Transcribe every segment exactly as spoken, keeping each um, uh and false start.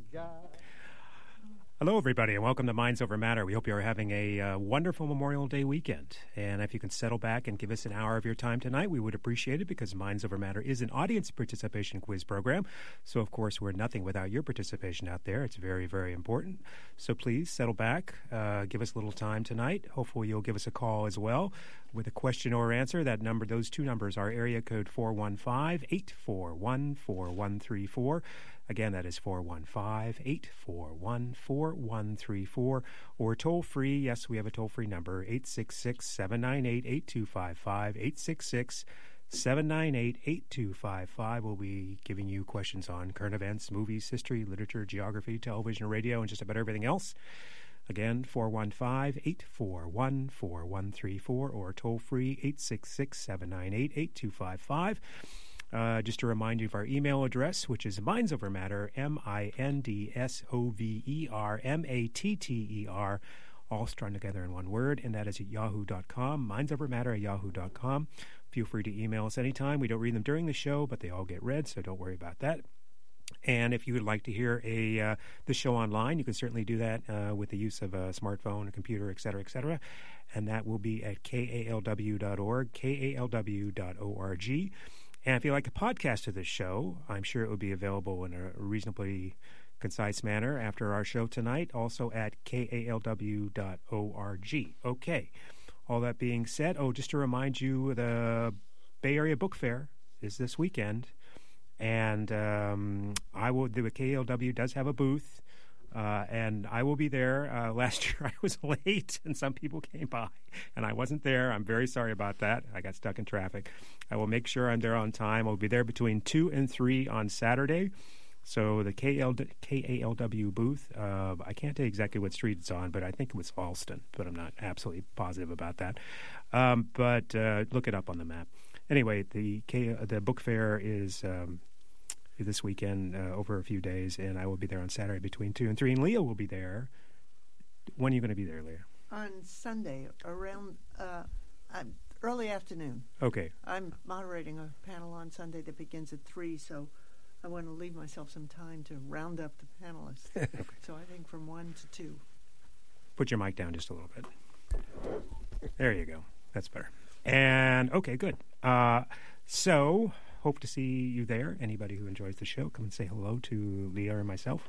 Hello, everybody, and welcome to Minds Over Matter. We hope you are having a uh, wonderful Memorial Day weekend. And if you can settle back and give us an hour of your time tonight, we would appreciate it, because Minds Over Matter is an audience participation quiz program. So, of course, we're nothing without your participation out there. It's very, very important. So please settle back, uh, give us a little time tonight. Hopefully you'll give us a call as well with a question or answer. That number, those two numbers are area code four one five, eight four one, four one three four. Again, that is four one five, eight four one, four one three four, or toll-free. Yes, we have a toll-free number, eight six six, seven nine eight, eight two five five, eight six six, seven nine eight, eight two five five. We'll be giving you questions on current events, movies, history, literature, geography, television, radio, and just about everything else. Again, four one five, eight four one, four one three four, or toll-free, eight six six, seven nine eight, eight two five five. Uh, just to remind you of our email address, which is mindsovermatter, M I N D S O V E R M A T T E R, all strung together in one word, and that is at yahoo dot com, mindsovermatter at yahoo dot com. Feel free to email us anytime. We don't read them during the show, but they all get read, so don't worry about that. And if you would like to hear a uh, the show online, you can certainly do that uh, with the use of a smartphone, a computer, et cetera, et cetera. And that will be at K A L W dot org, K A L W dot org. And if you like a podcast of this show, I'm sure it would be available in a reasonably concise manner after our show tonight, also at K A L W dot org. Okay. All that being said, oh, just to remind you, the Bay Area Book Fair is this weekend. And um, I will. The K A L W does have a booth, uh, and I will be there. Uh, last year I was late, and some people came by, and I wasn't there. I'm very sorry about that. I got stuck in traffic. I will make sure I'm there on time. I'll be there between two and three on Saturday. So the K A L W booth, uh, I can't tell you exactly what street it's on, but I think it was Alston, but I'm not absolutely positive about that. Um, but uh, look it up on the map. Anyway, the K, the book fair is um, this weekend uh, over a few days, and I will be there on Saturday between two and three, and Leah will be there. When are you going to be there, Leah? On Sunday, around uh, um, early afternoon. Okay. I'm moderating a panel on Sunday that begins at three, so I want to leave myself some time to round up the panelists. Okay. So I think from one to two. Put your mic down just a little bit. There you go. That's better. And, okay, good. Uh, so, hope to see you there. Anybody who enjoys the show, come and say hello to Leah and myself.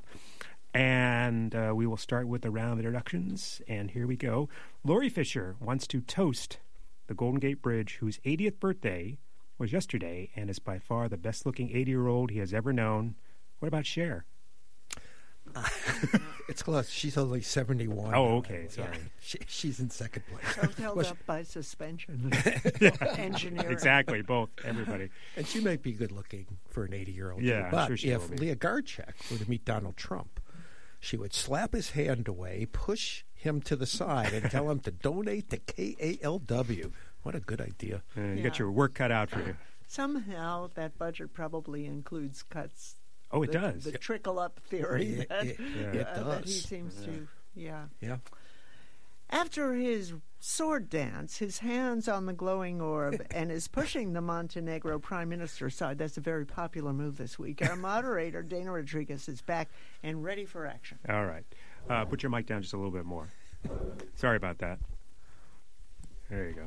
And uh, we will start with the round of introductions. And here we go. Lori Fisher wants to toast the Golden Gate Bridge, whose eightieth birthday was yesterday and is by far the best-looking eighty-year-old he has ever known. What about Cher? Uh, it's close. She's only seventy-one. Oh, okay. Sorry. Yeah, she, she's in second place. I was held well, up she, by suspension. Engineering. Exactly. Both. Everybody. And she might be good looking for an eighty-year-old. Yeah, but I'm sure she if will be. Leah Garchek were to meet Donald Trump, she would slap his hand away, push him to the side, and tell him to donate to K A L W. What a good idea. Uh, you yeah. got your work cut out for you. Somehow that budget probably includes cuts. Oh, it the, does. The trickle-up theory. It, that, it, yeah. it uh, does. That he seems yeah. to, yeah. Yeah. After his sword dance, his hands on the glowing orb, and his pushing the Montenegro prime minister aside, that's a very popular move this week, our moderator, Dana Rodriguez, is back and ready for action. All right. Uh, put your mic down just a little bit more. Sorry about that. There you go.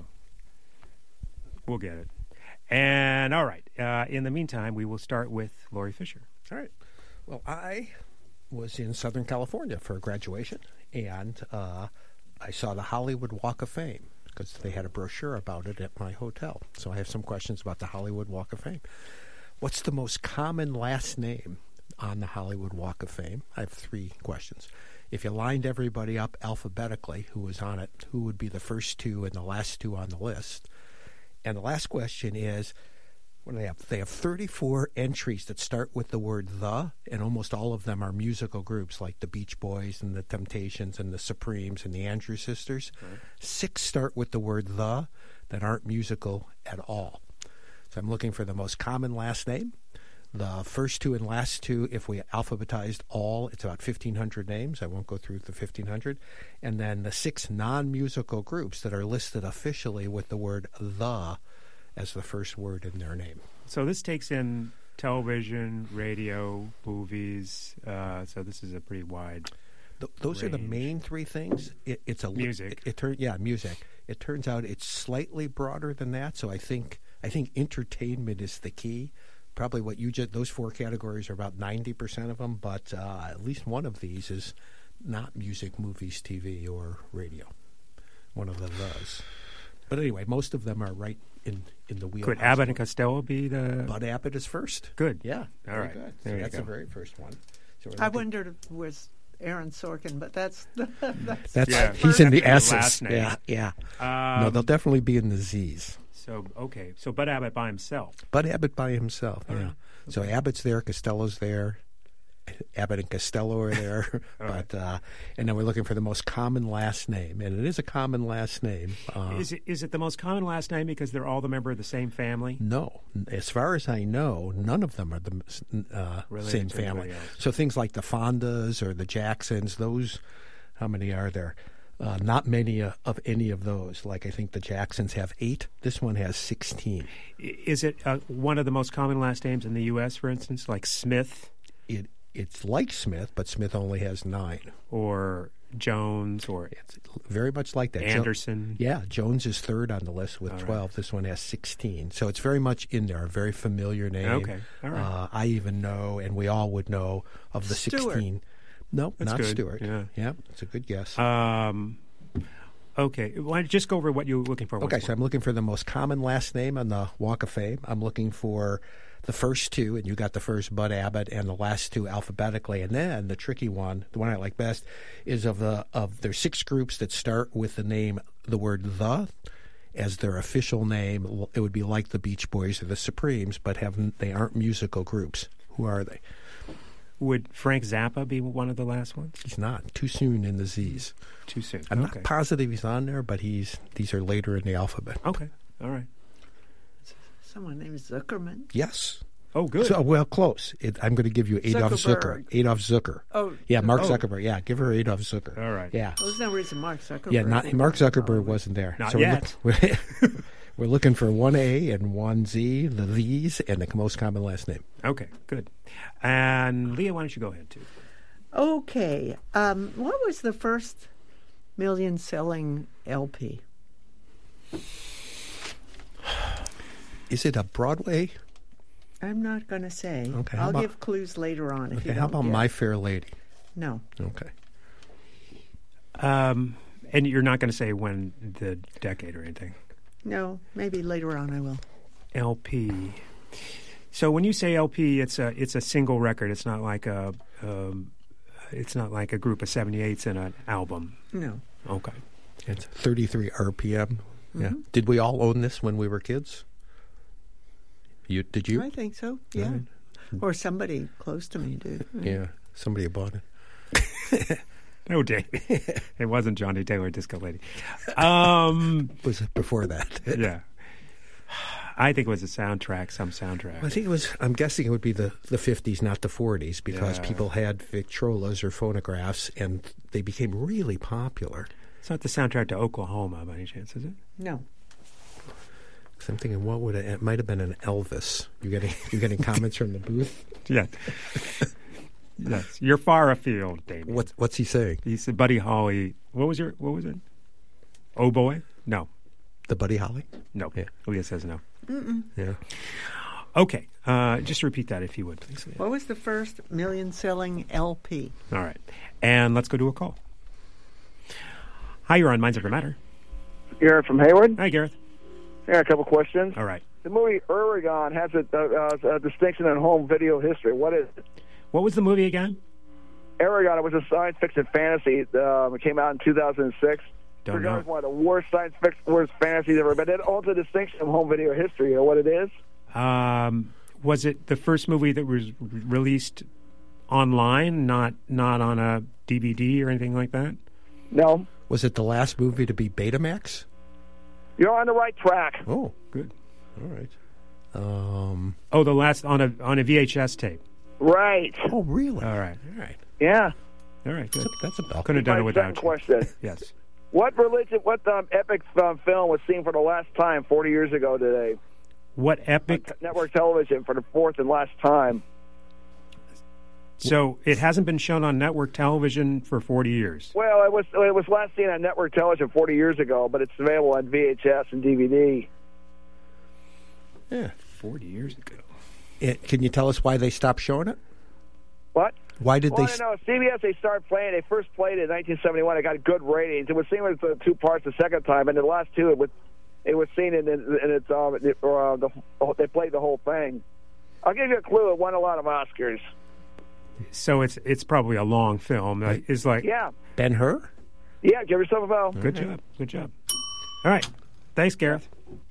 We'll get it. And, all right. Uh, in the meantime, we will start with Lori Fisher. All right. Well, I was in Southern California for graduation, and uh, I saw the Hollywood Walk of Fame because they had a brochure about it at my hotel. So I have some questions about the Hollywood Walk of Fame. What's the most common last name on the Hollywood Walk of Fame? I have three questions. If you lined everybody up alphabetically who was on it, who would be the first two and the last two on the list? And the last question is, what do they have? They have thirty-four entries that start with the word the, and almost all of them are musical groups like the Beach Boys and the Temptations and the Supremes and the Andrews Sisters. Right. Six start with the word the that aren't musical at all. So I'm looking for the most common last name. The first two and last two, if we alphabetized all, it's about fifteen hundred names. I won't go through the fifteen hundred. And then the six non-musical groups that are listed officially with the word the as the first word in their name. So this takes in television, radio, movies. Uh, so this is a pretty wide. Th- those range. are the main three things. It, it's a Music. It, it turn, yeah, music. It turns out it's slightly broader than that. So I think I think entertainment is the key. Probably what you just those four categories are about ninety percent of them, but uh, at least one of these is not music, movies, T V, or radio. One of them does. But anyway, most of them are right in, in the wheelhouse. Could Abbott and Costello be the? Bud Abbott is first. Good. Yeah. All very right. Good. There So you that's go. the very first one. So we're I looking- wondered if it was Aaron Sorkin, but that's that's, That's Yeah. he's in the That's the S's. last name. Yeah, yeah. Um, no, they'll definitely be in the Z's. So okay, so Bud Abbott by himself. Bud Abbott by himself. All yeah. right. So Abbott's there, Costello's there. Abbott and Costello are there, All but uh, and then we're looking for the most common last name, and it is a common last name. Uh, Is it is it the most common last name because they're all the member of the same family? No, as far as I know, none of them are the uh, Related same to family. anybody else. So things like the Fondas or the Jacksons, those, how many are there? Uh, not many uh, of any of those. Like I think the Jacksons have eight. This one has sixteen. I- Is it uh, one of the most common last names in the U S, for instance, like Smith It it's like Smith, but Smith only has nine. or Jones or It's very much like that. Jo- Anderson? yeah, Jones is third on the list with All right. twelve. This one has sixteen. So it's very much in there, a very familiar name. Okay, all right. Uh, I even know, and we all would know, of the Stewart. sixteen. No, That's not good, Stewart. yeah. yeah, it's a good guess. Um, okay, why don't you just go over what you were looking for. once okay, so more. I'm looking for the most common last name on the Walk of Fame. I'm looking for the first two, and you got the first Bud Abbott, and the last two alphabetically. And then the tricky one, the one I like best, is of the of there's six groups that start with the name, the word "the" as their official name. It would be like the Beach Boys or the Supremes, but have they aren't musical groups. Who are they? Would Frank Zappa be one of the last ones? He's not. Too soon in the Z's. Too soon. I'm okay. not positive he's on there, but he's these are later in the alphabet. Okay. All right. someone named Zuckerman. Yes. Oh, good. So, well, close. It, I'm going to give you Adolf Zucker. Zuckerberg. Adolf Zucker. Oh, Yeah, Mark Oh. Zuckerberg. Yeah, give her Adolf Zucker. All right. Yeah. well, there's no reason Mark Zuckerberg. Yeah, not, would Mark be Zuckerberg involved. wasn't there. Not so yet. We're, look, we're looking for one A and one Z, the these, and the most common last name. Okay, good. And Leah, why don't you go ahead too? Okay. Um, what was the first million-selling L P? Is it a Broadway? I'm not going to say. Okay, how I'll about- give clues later on if Okay, you how don't about get My it. Fair Lady? No. Okay. Um, and you're not going to say when the decade or anything. No, maybe later on I will. L P. So when you say L P, it's a it's a single record. It's not like a um, it's not like a group of seventy-eights in an album. No. Okay. It's thirty-three R P M. Yeah. Mhm. Did we all own this when we were kids? You did you? I think so, yeah. Right. Or somebody close to me did. Yeah. Somebody bought it. No, Dave. It wasn't Johnny Taylor Disco Lady. Um, Was it before that? yeah. I think it was a soundtrack, some soundtrack. I think it was. I'm guessing it would be the, the fifties, not the forties, because Yeah. people had Victrolas or phonographs, and they became really popular. It's not the soundtrack to Oklahoma, by any chance, is it? No. So I'm thinking, what would it? It might have been an Elvis. You getting you getting comments from the booth? Yeah. Yes. You're far afield, David. What what's he saying? He said Buddy Holly. What was your, what was it? Oh, boy? No. The Buddy Holly? No. Yeah. Leah says no. Yeah. Okay. Uh, just repeat that if you would, please. Leah. What was the first million-selling L P? All right. And let's go to a call. Hi, you're on Minds Over Matter. Garrett from Hayward. Hi, Gareth. Here, a couple questions. All right. The movie Eragon has a, uh, a distinction in home video history. What is it? What was the movie again? Eragon, it was a science fiction fantasy. Um, it came out in two thousand six. Don't Regarded as know. one of the worst science fiction worst fantasies ever. But it holds a distinction in home video history. You know what it is? Um, was it the first movie that was re- released online, not not on a D V D or anything like that? No. Was it the last movie to be Betamax? You're on the right track. Oh, Good. all right. Um. Oh, the last on a on a V H S tape. Right. Oh, really? All right. All right. Yeah. All right. Good. That's a bell. Couldn't have done it My without second you. question. Yes. What religion, what um, epic um, film was seen for the last time forty years ago today? What epic? on network television for the fourth and last time. So it hasn't been shown on network television for forty years. Well, it was it was last seen on network television forty years ago, but it's available on V H S and D V D. Yeah. forty years ago. It, can you tell us why they stopped showing it? What? Why did well, they? I don't know. C B S, they started playing. They first played it in nineteen seventy-one. It got good ratings. It was seen with the two parts the second time, and the last two, it was it was seen in in, in its um, it, uh, the, they played the whole thing. I'll give you a clue. It won a lot of Oscars. So it's it's probably a long film. Uh, It's like Yeah, Ben-Hur? yeah. Give yourself a bell. Good job. Good job. All right. Thanks, Gareth.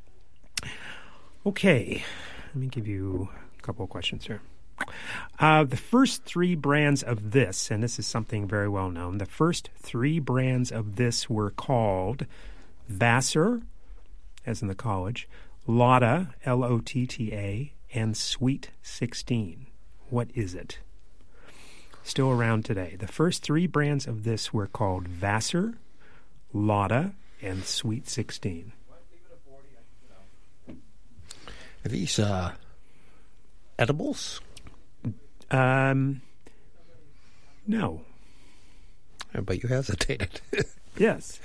Okay. Let me give you a couple of questions here. Uh, the first three brands of this, and this is something very well known, the first three brands of this were called Vassar, as in the college, Lotta, L O T T A, and Sweet sixteen. What is it? Still around today. The first three brands of this were called Vassar, Lotta, and Sweet sixteen. Are these uh, edibles? Um, no. Oh, but you hesitated. Yes.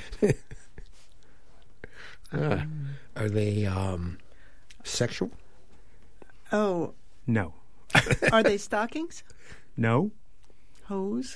Ah, are they um, sexual? Oh, No. are they stockings? No. Hose?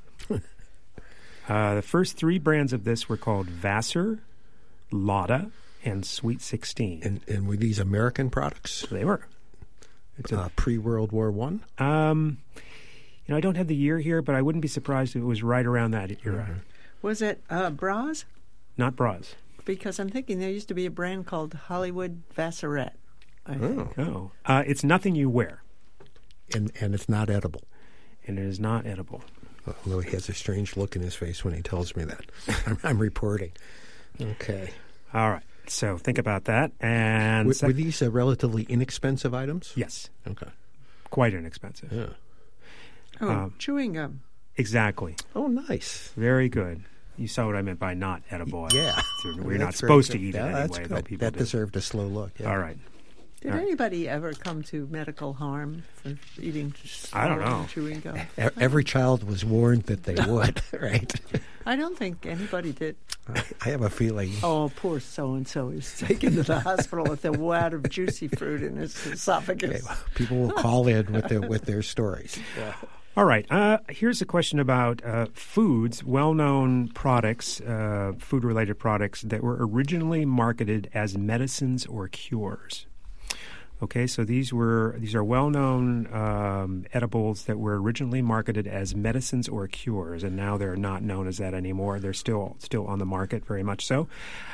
Uh, the first three brands of this were called Vassar, Lotta, and Sweet sixteen. And, and were these American products? They were. It's a, Uh, pre-World War One? um, you know, I don't have the year here, but I wouldn't be surprised if it was right around that era. Was it uh, bras? Not bras. Because I'm thinking there used to be a brand called Hollywood Vassarette. I think. Oh. Oh. Uh, it's nothing you wear, And, and it's not edible. and it is not edible. Although he has a strange look in his face when he tells me that. I'm, I'm reporting. Okay. All right. So think about that. And Were, sec- were these uh, relatively inexpensive items? yes, Okay. quite inexpensive. Yeah. Oh, Um, chewing gum. Exactly. Oh, nice. Very good. You saw what I meant by not edible. Yeah. We're That's not very supposed to good. eat Yeah, it that's anyway, good. but people That do. deserved a slow look. Yeah. All right. Did All right. anybody ever come to medical harm for eating I don't slow know. and chewing gum? E- Every child was warned that they would, right? I don't think anybody did. I, I have a feeling. Oh, poor so-and-so is taken to the hospital with a wad of juicy fruit in his esophagus. Okay, people will call in with their with their stories. All right. Uh, here's a question about uh, foods, well-known products, uh, food-related products that were originally marketed as medicines or cures. Okay, so these were these are well-known um, edibles that were originally marketed as medicines or cures, and now they're not known as that anymore. They're still still on the market, very much so.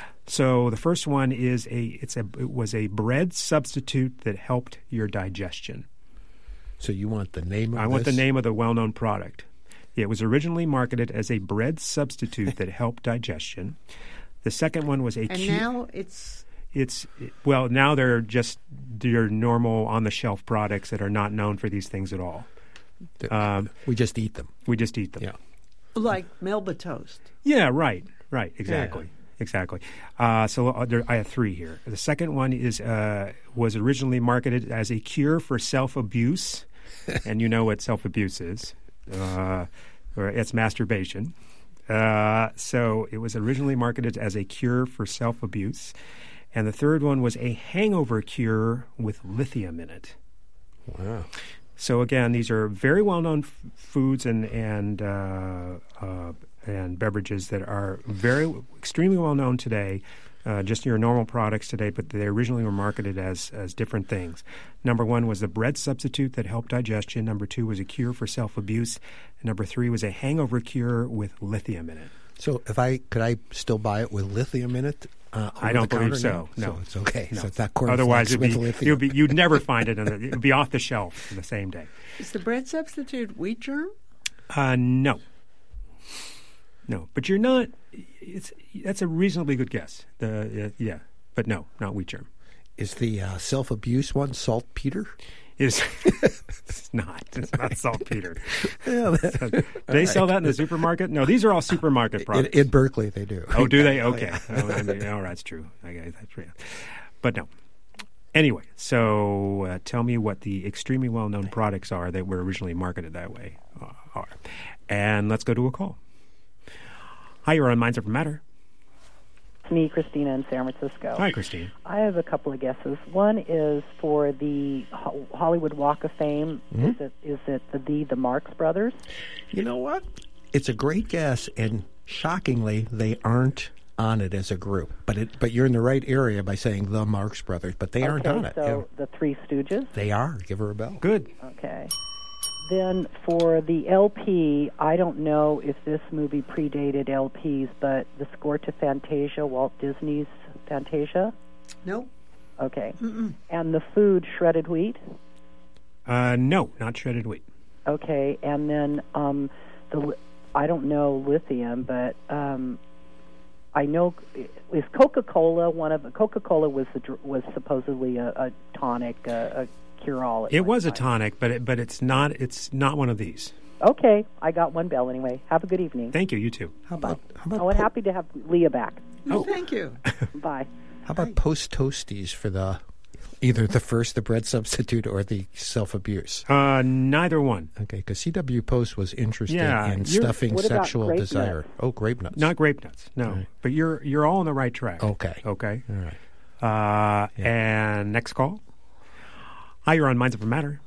So the first one is a it's a it was a bread substitute that helped your digestion. So you want the name of I want the this? name of the well-known product. It was originally marketed as a bread substitute that helped digestion. The second one was a And cu- now it's it's well now they're just your normal on-the-shelf products that are not known for these things at all. Um, We just eat them. we just eat them. Yeah. like Melba toast. Yeah, right, right, exactly, exactly. Uh, so uh, there, I have three here. The second one is uh, was originally marketed as a cure for self-abuse, and you know what self-abuse is, uh, or it's masturbation. Uh, so it was originally marketed as a cure for self-abuse, and the third one was a hangover cure with lithium in it. Wow. So again, these are very well-known f- foods and and uh, uh, and beverages that are very extremely well-known today, uh, just your normal products today. But they originally were marketed as as different things. Number one was the bread substitute that helped digestion. Number two was a cure for self-abuse. And number three was a hangover cure with lithium in it. So if I could I still buy it with lithium in it? Uh, I over don't the believe counter so. now? No, So it's okay. No. So it's not corn Otherwise, it'd with be, lithium. it'd be you'd never find it. In the, it'd be off the shelf the same day. Is the bread substitute wheat germ? Uh, no, no. But you're not. It's that's a reasonably good guess. The uh, yeah, but no, not wheat germ. Is the uh, self-abuse one saltpeter? Is it's not. It's not saltpeter. Yeah, Do they sell that in the supermarket? No, these are all supermarket in, products. in Berkeley they do. Oh, do they? Okay. Oh, I mean, all right, it's true. I guess that's true. But no. Anyway, so uh, tell me what the extremely well-known products are that were originally marketed that way uh, are. And let's go to a call. Hi, you're on Minds Over Matter. It's me, Christina, in San Francisco. Hi, Christine. I have a couple of guesses. One is for the Ho- Hollywood Walk of Fame. Mm-hmm. Is it is it the, the the Marx Brothers? You know what? It's a great guess, and shockingly, they aren't on it as a group. But it, but you're in the right area by saying the Marx Brothers, but they aren't okay, on it. So the Three Stooges? They are. Give her a bell. Good. Okay. Then for the L P, I don't know if this movie predated L Ps, but the score to Fantasia, Walt Disney's Fantasia? No. Okay. Mm-mm. And the food, shredded wheat? Uh, no, not shredded wheat. Okay. And then um, the I don't know lithium, but um, I know is Coca-Cola one of Coca-Cola was the, was supposedly a, a tonic, a, a cure-all. It was a tonic, but it, but it's not. It's not one of these. Okay, I got one bell anyway. Have a good evening. Thank you. You too. How about how about Oh, and po- happy to have Leah back. Oh, thank you. Bye. how about post toasties for the either the first the bread substitute or the self abuse? Uh, neither one. Okay, because C W Post was interested Yeah, in you're- stuffing What about sexual grape desire. nuts? Oh, grape nuts. Not grape nuts. No, Right. but you're you're all on the right track. Okay. Okay. All right. Uh, and next call. Hi, you're on Minds Over Matter.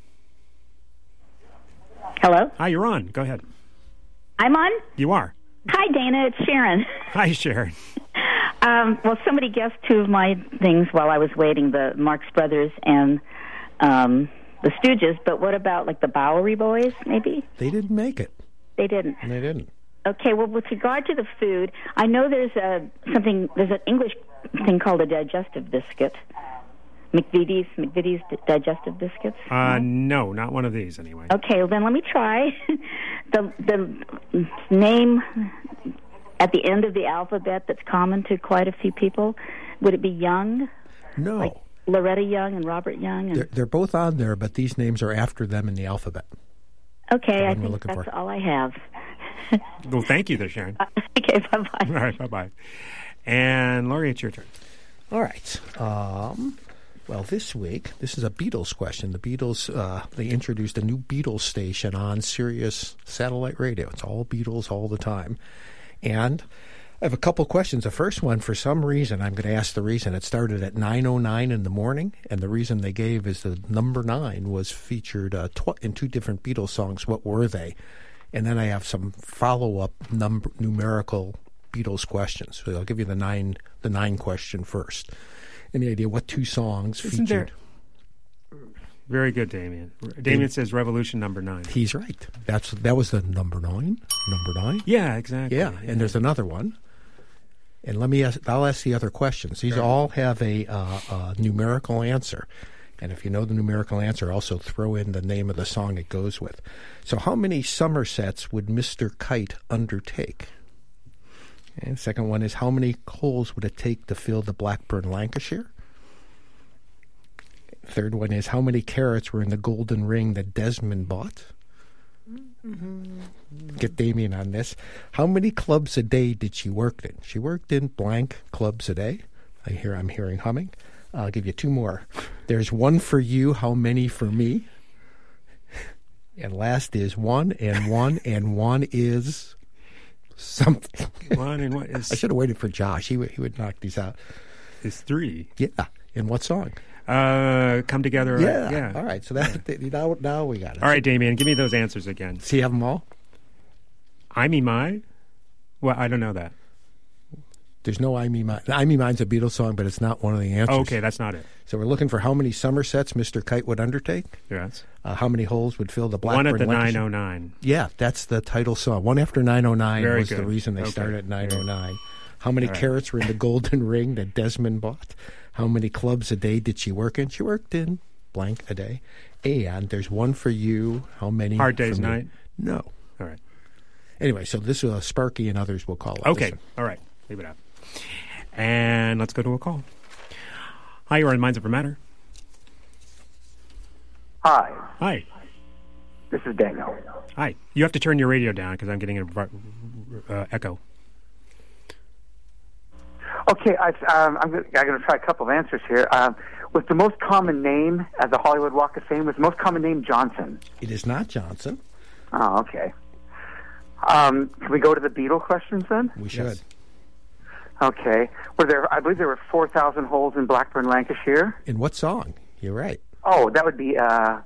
Hello? Hi, you're on. Go ahead. I'm on? You are. Hi, Dana. It's Sharon. Hi, Sharon. Um, well, somebody guessed two of my things while I was waiting, the Marx Brothers and um, the Stooges. But what about, like, the Bowery Boys, maybe? They didn't make it. They didn't. They didn't. Okay, well, with regard to the food, I know there's a something, there's an English thing called a digestive biscuit. McVitie's, McVitie's digestive biscuits? Uh, no, not one of these anyway. Okay, well, then let me try. the the name at the end of the alphabet that's common to quite a few people, would it be Young? No. Like Loretta Young and Robert Young? And, They're, they're both on there, but these names are after them in the alphabet. okay, I one we're think looking that's for. all I have. Well, thank you there, Sharon. Okay, bye-bye. All right, bye-bye. And Laurie, it's your turn. All right. Um, well, this week, this is a Beatles question. The Beatles, uh, they introduced a new Beatles station on Sirius satellite radio. It's all Beatles all the time. And I have a couple questions. The first one, for some reason, I'm going to ask the reason. It started at nine oh nine in the morning, and the reason they gave is the number nine was featured uh, tw- in two different Beatles songs. What were they? And then I have some follow-up number, numerical Beatles questions. So I'll give you the nine the nine question first. Any idea what two songs Isn't featured? there... Very good, Damien. Damien says Revolution number nine. He's right. That's that was the number nine. Number nine. Yeah, exactly. Yeah, and there's another one. And let me ask. I'll ask the other questions. These all have a, uh, a numerical answer. And if you know the numerical answer, also throw in the name of the song it goes with. So how many Somersets would Mister Kite undertake? And the second one is, how many holes would it take to fill the Blackburn Lancashire? Third one is, how many carats were in the golden ring that Desmond bought? Mm-hmm. Get Damien on this. How many clubs a day did she work in? She worked in blank clubs a day. I hear I'm hearing humming. I'll give you two more. There's one for you, how many for me? And last is one and one and one is something. One and what is... I should have waited for Josh. He would, he would knock these out. is three. Yeah. In what song? Uh, come together. Yeah. Uh, yeah. All right. So that now, now we got it. All right, Damien, give me those answers again. So you have them all? I Me My? Well, I don't know that. There's no I Me Mine. I Me Mine's a Beatles song, but it's not one of the answers. Okay, that's not it. So we're looking for how many Somersets Mister Kite would undertake. Yes. Uh, how many holes would fill the Blackburn One at the Lancashire? nine oh nine. Yeah, that's the title song. One after nine oh nine Very was the good. reason they Okay. started at nine oh nine. How many All right. carats were in the golden ring that Desmond bought? How many clubs a day did she work in? She worked in blank a day. And there's one for you. How many? Hard Day's for me? Night? No. All right. Anyway, so this is uh, Sparky and others will call it. Okay. Listen. All right. Leave it out. And let's go to a call. Hi, you're on Minds Over Matter. Hi, Hi. this is Daniel. Hi. You have to turn your radio down because I'm getting an uh, echo. Okay, I, um, I'm going to try a couple of answers here. Um, was the most common name at the Hollywood Walk of Fame, was the most common name Johnson? It is not Johnson. Oh, okay. Um, can we go to the Beatle questions then? We should. Yes. Okay. Were there? I believe there were four thousand holes in Blackburn, Lancashire. In what song? You're right. Oh, that would be. Uh,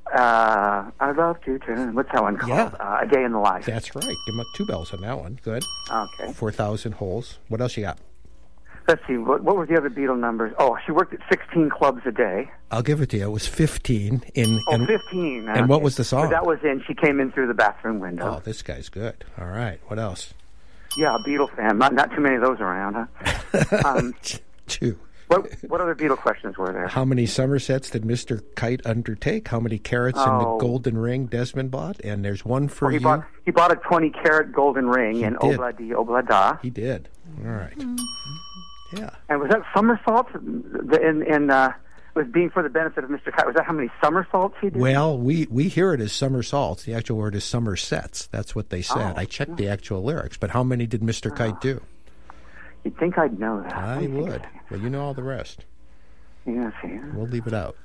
uh, I love to turn. What's that one called? Yeah. Uh, A Day in the Life. That's right. Give him two bells on that one. Good. Okay. four thousand holes. What else you got? Let's see. What, what were the other Beatle numbers? Oh, she worked at sixteen clubs a day. I'll give it to you. It was fifteen. In, Oh, and, fifteen. and what was the song? But that was in. She came in through the bathroom window. Oh, this guy's good. All right. What else? Yeah, a Beatle fan. Not not too many of those around, huh? um, Two. what what other Beatle questions were there? How many Somersets did Mister Kite undertake? How many carats in the Oh. golden ring Desmond bought? And there's one for Oh, he you. bought he bought a twenty carat golden ring He in did. Obla di Obla da. He did. All right. Mm-hmm. Yeah. And was that somersaults? The- In in uh, was being for the benefit of Mister Kite. Was that how many somersaults he did? Well, we, we hear it as somersaults. The actual word is Somersets. That's what they said. Oh, I checked the actual lyrics. But how many did Mister Kite do? You'd think I'd know that. I Let me think would. of it. Well, you know all the rest. Yeah, see. We'll leave it out.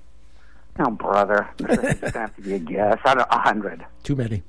Oh, brother, this doesn't have to be a guess. I don't. A hundred. Too many.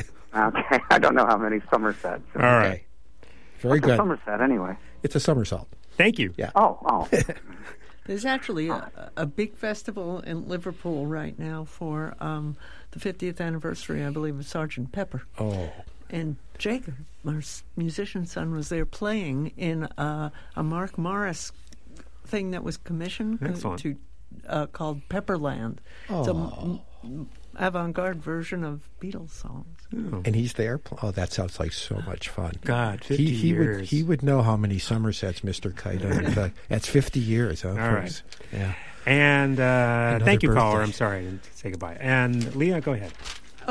Okay, I don't know how many Somersets. All right. Very What's good. a Somerset anyway? It's a somersault. Thank you. Yeah. Oh, oh. There's actually a, a big festival in Liverpool right now for um, the fiftieth anniversary, I believe, of Sergeant Pepper. Oh. And Jacob, our s- musician son, was there playing in uh, a Mark Morris thing that was commissioned co- Excellent. to uh, called Pepperland. It's a m- m- avant-garde version of Beatles songs. And he's there. pl- Oh, that sounds like so much fun. God, fifty he, he years. Would, he would know how many Somersets Mister Kite undertook. That's fifty years. Huh, All folks? Yeah. And uh, Another thank you, caller. birthday. I'm sorry to say goodbye. And Leah, go ahead.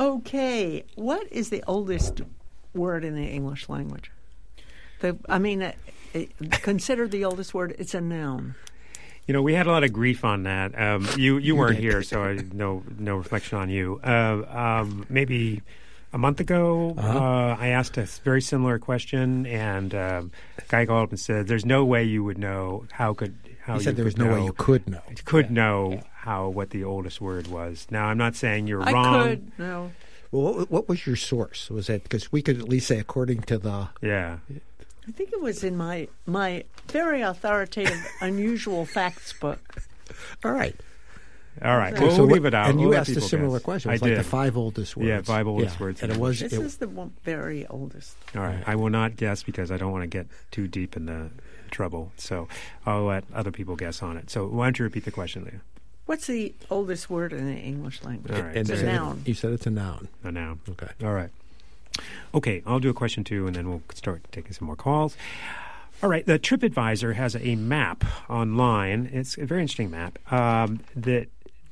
Okay, what is the oldest word in the English language? The, I mean, uh, uh, consider the oldest word. It's a noun. You know, we had a lot of grief on that. Um, you you weren't did. here, so I, no no reflection on you. Uh, um, maybe a month ago, Uh-huh. uh, I asked a very similar question, and um, a guy called up and said, "There's no way you would know how could how He you said there was could no know, way you could know. could know how what the oldest word was." Now, I'm not saying you're I wrong. could no. Well, what, what was your source? Was it because we could at least say according to the? Yeah. I think it was in my my very authoritative, unusual facts book. All right. All right. Okay, We'll so leave what- it out. And We'll you let asked a people similar guess. question. I It was like did. the five oldest words. Yeah, five oldest words And in it was. This It, is the one very oldest. All right. I will not guess because I don't want to get too deep in the trouble. So I'll let other people guess on it. So why don't you repeat the question, Leah? What's the oldest word in the English language? All right. and It's you a said it- noun. you said it's a noun. A noun. Okay. All right. Okay, I'll do a question two, and then we'll start taking some more calls. All right, the TripAdvisor has a map online. It's a very interesting map. Um, that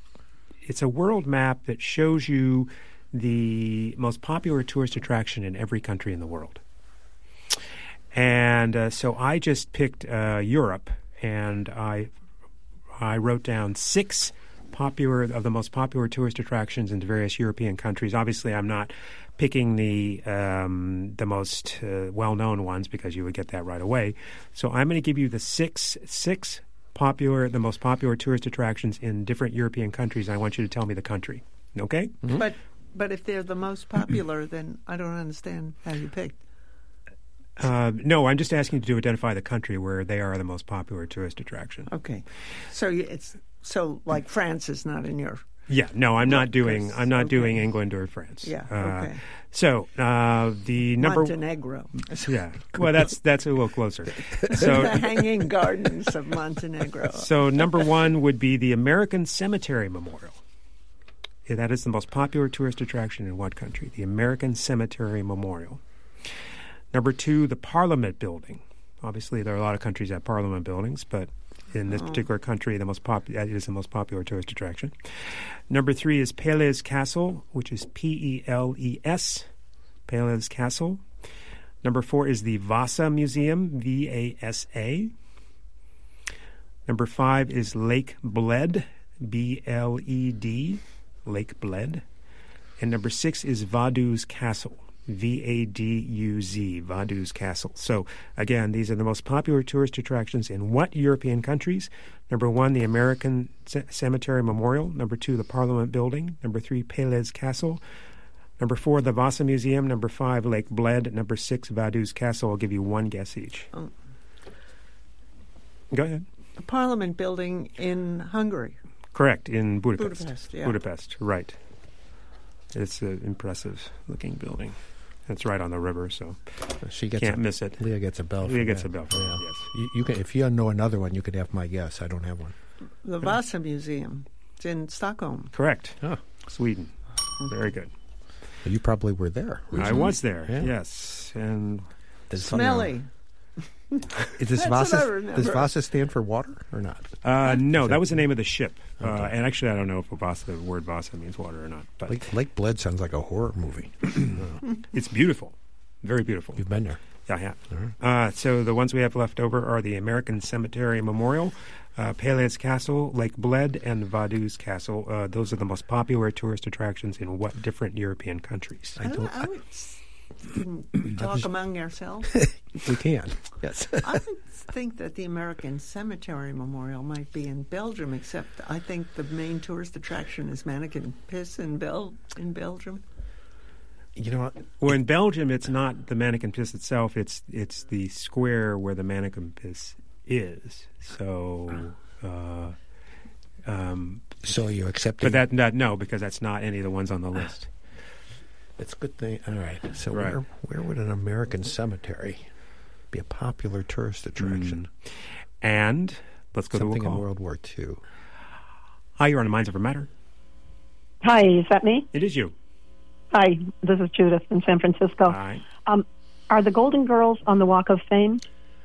it's a world map that shows you the most popular tourist attraction in every country in the world. And uh, so I just picked uh, Europe, and I I wrote down six popular of the most popular tourist attractions in various European countries. Obviously, I'm not picking the um, the most uh, well-known ones because you would get that right away. So I'm going to give you the six six popular, the most popular tourist attractions in different European countries. And I want you to tell me the country. Okay? Mm-hmm. But but if they're the most popular, then I don't understand how you picked. Uh, no, I'm just asking you to identify the country where they are the most popular tourist attraction. Okay, so you- it's so like France is not in your. Yeah, no, I'm not doing. Because- I'm not okay. doing England or France. Yeah, Uh, okay. So uh, the number. Montenegro. Yeah. Well, that's that's a little closer. So The Hanging Gardens of Montenegro. so number one would be the American Cemetery Memorial. Yeah, that is the most popular tourist attraction in what country? The American Cemetery Memorial. Number two, the Parliament Building. Obviously, there are a lot of countries that have Parliament buildings, but in this particular country, the most pop- that is the most popular tourist attraction. Number three is Peles Castle, which is P E L E S, Peles Castle. Number four is the Vasa Museum, V A S A. Number five is Lake Bled, B L E D, Lake Bled. And number six is Vaduz Castle, V A D U Z, Vaduz Castle. So, again, these are the most popular tourist attractions in what European countries? Number one, the American C- Cemetery Memorial. Number two, the Parliament Building. Number three, Pelez Castle. Number four, the Vasa Museum. Number five, Lake Bled. Number six, Vaduz Castle. I'll give you one guess each. Oh. Go ahead. The Parliament Building in Hungary. Correct, in Budapest. Budapest, yeah. Budapest, right. It's an impressive-looking building. It's right on the river, so she gets can't a, miss it. Leah gets a bell. Leah for gets that. a bell. For yeah. that, yes. You, you can, if you know another one, you could have my guess. I don't have one. The Vasa Museum. It's in Stockholm. Correct. Oh. Sweden. Very good. You probably were there. I was there, Yeah. yes. And Smelly. Is this That's what I Vasa, remember. does Vasa stand for water or not? uh, no, that was the name of the ship. Uh, Okay. and actually, I don't know if Vasa, the word Vasa means water or not. But Lake, Lake Bled sounds like a horror movie. it's beautiful. Very beautiful. You've been there. Yeah, I have. Uh, so the ones we have left over are the American Cemetery Memorial, uh, Pelez Castle, Lake Bled, and Vaduz Castle. Uh, those are the most popular tourist attractions in what different European countries? I, don't, I would s- talk among ourselves. We can. Yes. I would think that the American Cemetery Memorial might be in Belgium, except I think the main tourist attraction is Mannequin Piss in Bel in Belgium. You know what? Well, in Belgium, it's not the Mannequin Piss itself. It's it's the square where the Mannequin Piss is. So, uh, um, So you accept but that, that no, because that's not any of the ones on the list. It's a good thing. All right. So Right. where where would an American cemetery be a popular tourist attraction? Mm. And let's go Something to a in call. World War Two. Hi, you're on the Minds Over Matter. Hi, is that me? It is you. Hi, this is Judith in San Francisco. Hi. Um, are the Golden Girls on the Walk of Fame?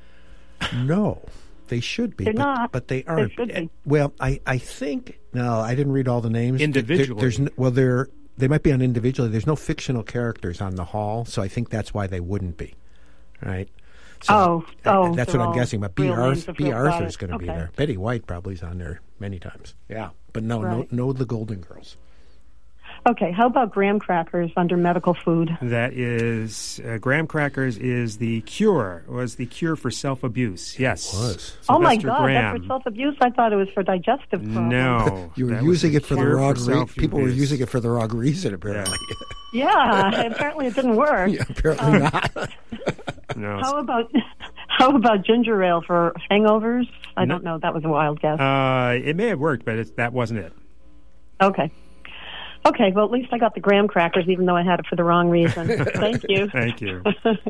No, they should be. They're but, not. but they aren't. should be. Well, I, I think no, I didn't read all the names There- Individually. there's n- well, they're they might be on individually. There's no fictional characters on the hall, so I think that's why they wouldn't be. Right. So, Oh, uh, oh, that's they're what I'm all guessing. But B. real names Arthur, of B. real Arthur's products. going to be Okay. there. Betty White probably's on there many times. Yeah, but no, Right. no, no, the Golden Girls. Okay, how about graham crackers under medical food? That is, uh, graham crackers is the cure, was the cure for self-abuse. Yes. was. Oh my Sylvester God, Graham. that's for self-abuse? I thought it was for digestive problems. No. You were that was using the it for the cure wrong reason. self-abuse. People were using it for the wrong reason, apparently. Yeah, apparently it didn't work. Yeah, apparently not. No. How about how about ginger ale for hangovers? I No. don't know. That was a wild guess. Uh, it may have worked, but it, that wasn't it. Okay. Okay, well, at least I got the graham crackers, even though I had it for the wrong reason. Thank you. Thank you.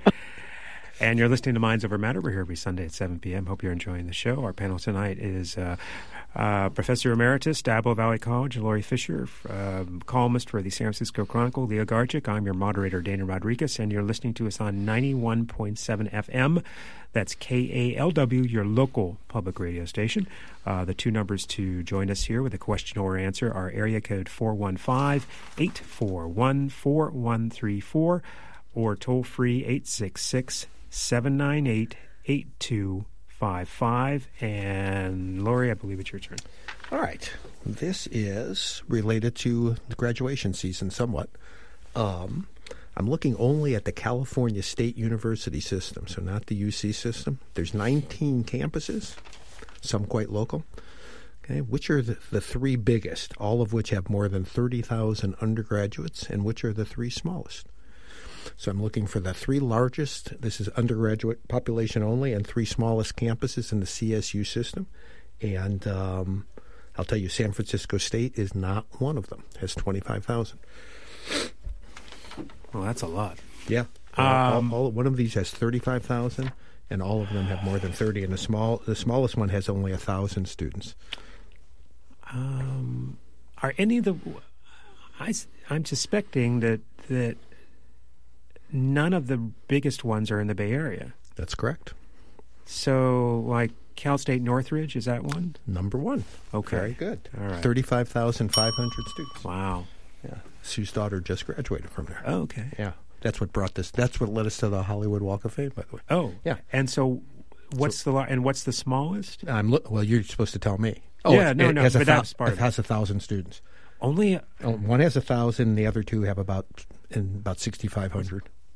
And you're listening to Minds Over Matter. We're here every Sunday at seven p.m. Hope you're enjoying the show. Our panel tonight is uh, uh, Professor Emeritus, Diablo Valley College, Lori Fisher, uh, columnist for the San Francisco Chronicle, Leah Garchik. I'm your moderator, Dana Rodriguez, and you're listening to us on ninety-one point seven F M. That's K A L W, your local public radio station. Uh, the two numbers to join us here with a question or answer are area code four one five, eight four one, four one three four or toll-free eight six six, seven nine eight, eight two five five. And Lori, I believe it's your turn. All right. This is related to the graduation season somewhat. Um, I'm looking only at the California State University system, so not the U C system. There's nineteen campuses, some quite local. Okay, which are the, the three biggest, all of which have more than thirty thousand undergraduates, and which are the three smallest? So I'm looking for the three largest, this is undergraduate population only, and three smallest campuses in the C S U system. And um, I'll tell you, San Francisco State is not one of them, has twenty-five thousand. Well, that's a lot. Yeah. Um, all, all, one of these has thirty-five thousand, and all of them have more than thirty. And the small, the smallest one has only one thousand students. Um, are any of the... I, I'm suspecting that that none of the biggest ones are in the Bay Area. That's correct. So, like Cal State Northridge, is that one? Number one. Okay. Very good. All right. thirty-five thousand five hundred students. Wow. Yeah. Sue's daughter just graduated from there. Oh, okay. Yeah. That's what brought this. That's what led us to the Hollywood Walk of Fame, by the way. Oh, Yeah. And so, what's the lar- and what's the smallest? I'm lo- well, you're supposed to tell me. Oh, Yeah, it, no, it no, has a but thou- that's part it of has a thousand students. Only Oh, one has a thousand. The other two have about in about sixty-five hundred.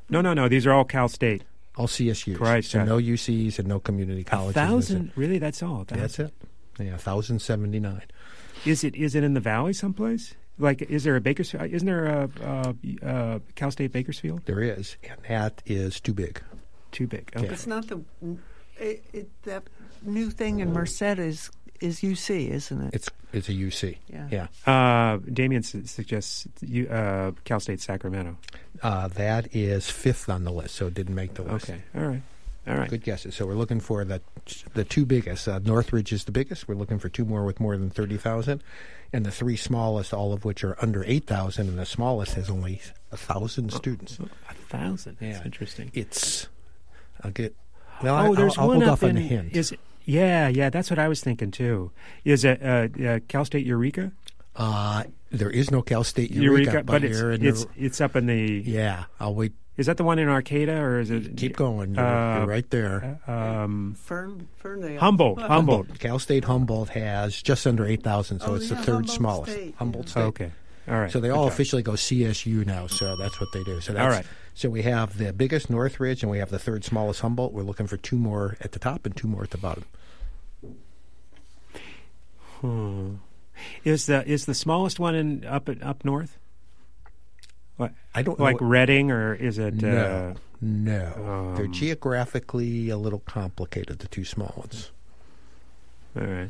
No, no, no. These are all Cal State. All C S Us. Christ, so yeah. no U Cs and no community colleges. A thousand? Really? That's all? That's it. Yeah, one thousand seventy-nine. Is it is it in the valley someplace? Like, is there a Bakersfield? Isn't there a, a, a Cal State Bakersfield? There is, and that is too big. Too big. Okay. It's not the it, it, that new thing in Merced is is U C, isn't it? It's it's a U C. Yeah. Yeah. Uh, Damien su- suggests you, uh, Cal State Sacramento. Uh, that is fifth on the list, so it didn't make the list. Okay. All right. All right. Good guesses. So we're looking for the the two biggest. Uh, Northridge is the biggest. We're looking for two more with more than thirty thousand, and the three smallest, all of which are under eight thousand, and the smallest has only a thousand students. A thousand. That's Yeah. interesting. It's. I'll get. Well, oh, I, there's I'll, I'll one hold up off in. on the hint. Is it, yeah, yeah. That's what I was thinking too. Is it uh, uh, Cal State Eureka? Uh, there is no Cal State Eureka, Eureka, but, but it's here in it's the, it's up in the. yeah. I'll wait. Is that the one in Arcata or is it? Keep going. You're, Uh, you're right there. Um, Fern, Ferndale. Humboldt. Humboldt. Cal State Humboldt has just under eight thousand, so Oh, it's yeah, the third Humboldt smallest. State, Humboldt yeah. State. Okay. All right. So they Good all job. officially go C S U now, so that's what they do. So that's, All right. So we have the biggest Northridge, and we have the third smallest Humboldt. We're looking for two more at the top and two more at the bottom. Hmm. Is the is the smallest one in up at, up north? What, I don't like know. Reading, or is it? No, Uh, no. They're um, geographically a little complicated, the two small ones. all right.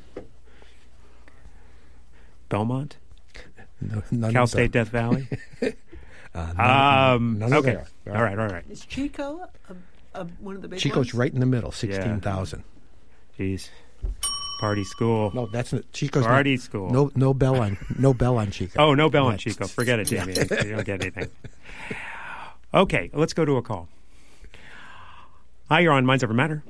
Belmont, No, none Cal of State them. Death Valley. Uh, none, um, none of okay. them. All right. All right. Is Chico a, a, one of the big Chico's ones? right in the middle, sixteen thousand. Jeez. Party school. No, that's not, Chico's Party not, school. No, no bell on, no bell on Chico. Oh, no bell on That's- Chico. Forget it, Jamie. You don't get anything. Okay, let's go to a call. Hi, you're on Minds Over Matter.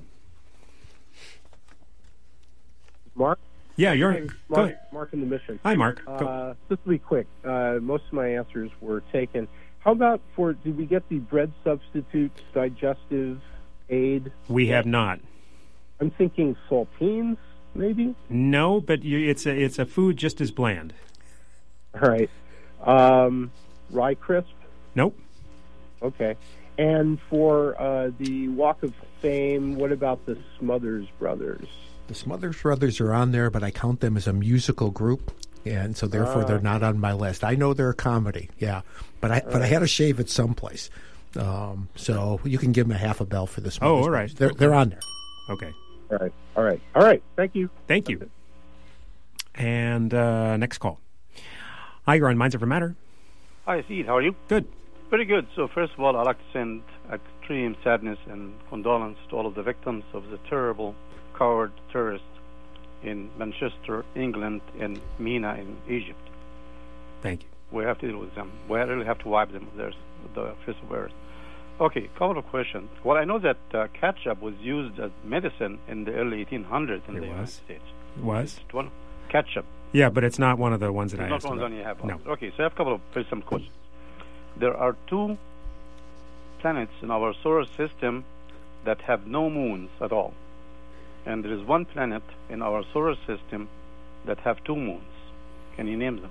Mark? Yeah, you're. Hi, Go Mark, ahead. Mark in the Mission. Hi, Mark. Go. Uh, this will be quick. Uh, most of my answers were taken. How about for, did we get the bread substitute digestive aid? We have not. I'm thinking saltines, maybe? No, but you, it's a it's a food just as bland. All right. Um, rye crisp? Nope. Okay. And for uh, the Walk of Fame, what about the Smothers Brothers? The Smothers Brothers are on there, but I count them as a musical group, and so therefore Ah. they're not on my list. I know they're a comedy, yeah, but I but I had to shave it someplace. Um, so you can give them a half a bell for the Smothers Oh, all right. Brothers. They're they're on there. Okay. All right. All right. All right. Thank you. Thank you. And uh, next call. Hi, you're on Minds Over Matter. Hi, Steve. How are you? Good. Very good. So first of all, I'd like to send extreme sadness and condolence to all of the victims of the terrible coward terrorists in Manchester, England, and Mina in Egypt. Thank you. We have to deal with them. We really have to wipe them with their, the face of earth. Okay, couple of questions. Well, I know that uh, ketchup was used as medicine in the early eighteen hundreds in It the was. United States. It was? It's one ketchup. Yeah, but it's not one of the ones that It's I not asked one about. that you have. No. Okay, so I have a couple of very simple questions. There are two planets in our solar system that have no moons at all. And there is one planet in our solar system that have two moons. Can you name them?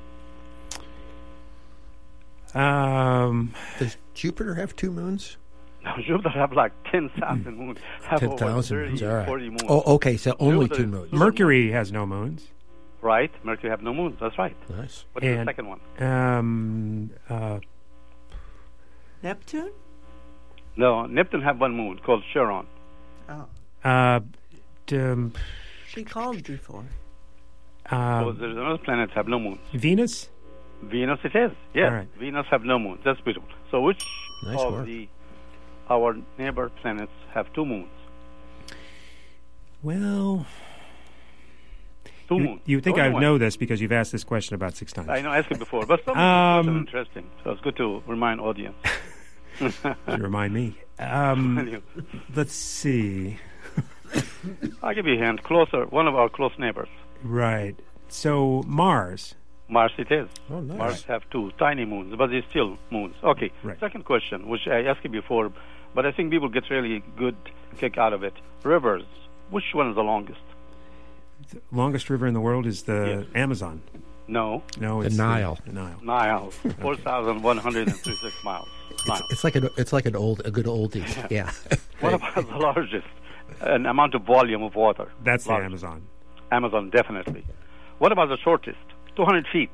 Um, Does Jupiter have two moons? Now, Jupiter have like ten thousand moons. Have Ten over thousand thirty, moons. All right. forty moons. Oh, okay. So only Jupiter two is moons. super Mercury has no moons. Right. Mercury have no moons. That's right. Nice. What is And- the second one? Um, uh, Neptune? No, Neptune have one moon called Charon. Oh, uh, d- um, she called before. so uh, there's another planet have no moons. Venus? Venus it is. Yes. All right. Venus have no moons. That's beautiful. So which Nice of work. the our neighbor planets have two moons? Well, Two you, moons. you think Only I one. know this because you've asked this question about six times. I know I asked it before, but some Um, um, interesting. So it's good to remind audience. You remind me. Um, let's see. I'll give you a hint. Closer, one of our close neighbors. Right. So Mars. Mars it is. Oh, nice. Mars have two tiny moons, but they're still moons. Okay. Right. Second question, which I asked you before, but I think people get really good kick out of it. Rivers. Which one is the longest? The longest river in the world is the Yes. Amazon. No. No, The it's Nile. The Nile. Nile, four thousand one hundred thirty-six miles. It's, Nile. it's like a it's like an old a good oldies. Yeah. What about the largest? An amount of volume of water. That's the Largest. Amazon. Amazon, definitely. What about the shortest? two hundred feet.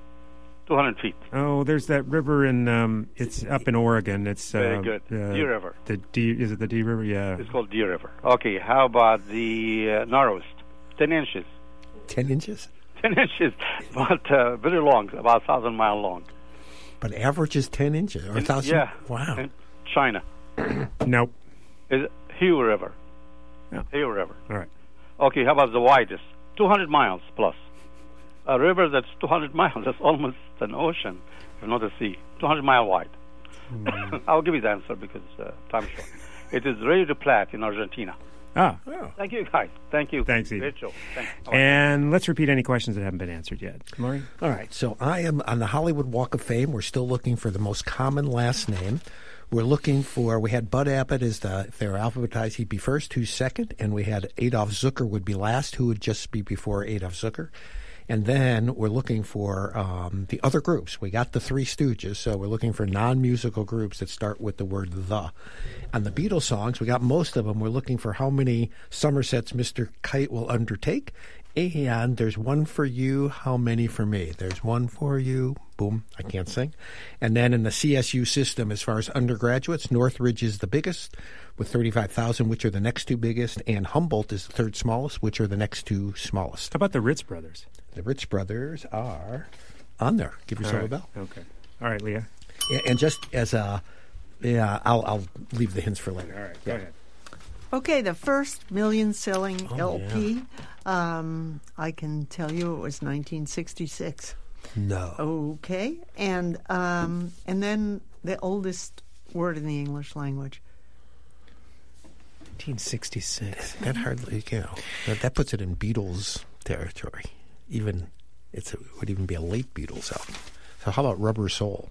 two hundred feet. Oh, there's that river in, um, it's up in Oregon. It's Very uh, good. Uh, Deer River. The D, is it the Deer River? Yeah. It's called Deer River. Okay, how about the uh, narrowest? ten inches. Ten inches? ten inches, but uh, very long, about one thousand mile long. But average is ten inches or a In- thousand. Yeah. Wow. In China. Nope. Is Hue River. No. Hue River. All right. Okay, how about the widest? two hundred miles plus. A river that's two hundred miles. That's almost an ocean, if not a sea. two hundred mile wide. Mm. I'll give you the answer because uh, time's short. It is Rio de Plata in Argentina. Ah. Thank you, guys. Thank you. Thanks, Ian. Great show. Thanks. And let's repeat any questions that haven't been answered yet. Lori? All right, so I am on the Hollywood Walk of Fame. We're still looking for the most common last name. We're looking for, we had Bud Abbott as the, if they were alphabetized, he'd be first, who's second, and we had Adolf Zucker would be last, who would just be before Adolf Zucker. And then we're looking for um, the other groups. We got the Three Stooges, so we're looking for non-musical groups that start with the word the. On the Beatles songs, we got most of them. We're looking for how many Somersets Mister Kite will undertake. And there's one for you, how many for me? There's one for you. Boom, I can't sing. And then in the C S U system, as far as undergraduates, Northridge is the biggest with thirty-five thousand, which are the next two biggest, and Humboldt is the third smallest, which are the next two smallest. How about the Ritz brothers? The Ritz brothers are on there. Give yourself All right. a bell. Okay. All right, Leah. Yeah, and just as a, yeah, I'll I'll leave the hints for later. All right, Yeah. go ahead. Okay, the first million-selling Oh, L P, um, I can tell you it was nineteen sixty-six. No. Okay, and um, and then the oldest word in the English language. nineteen sixty-six. That hardly, you know, that, that puts it in Beatles territory. Even it's a, it would even be a late Beatles album. So how about Rubber Soul?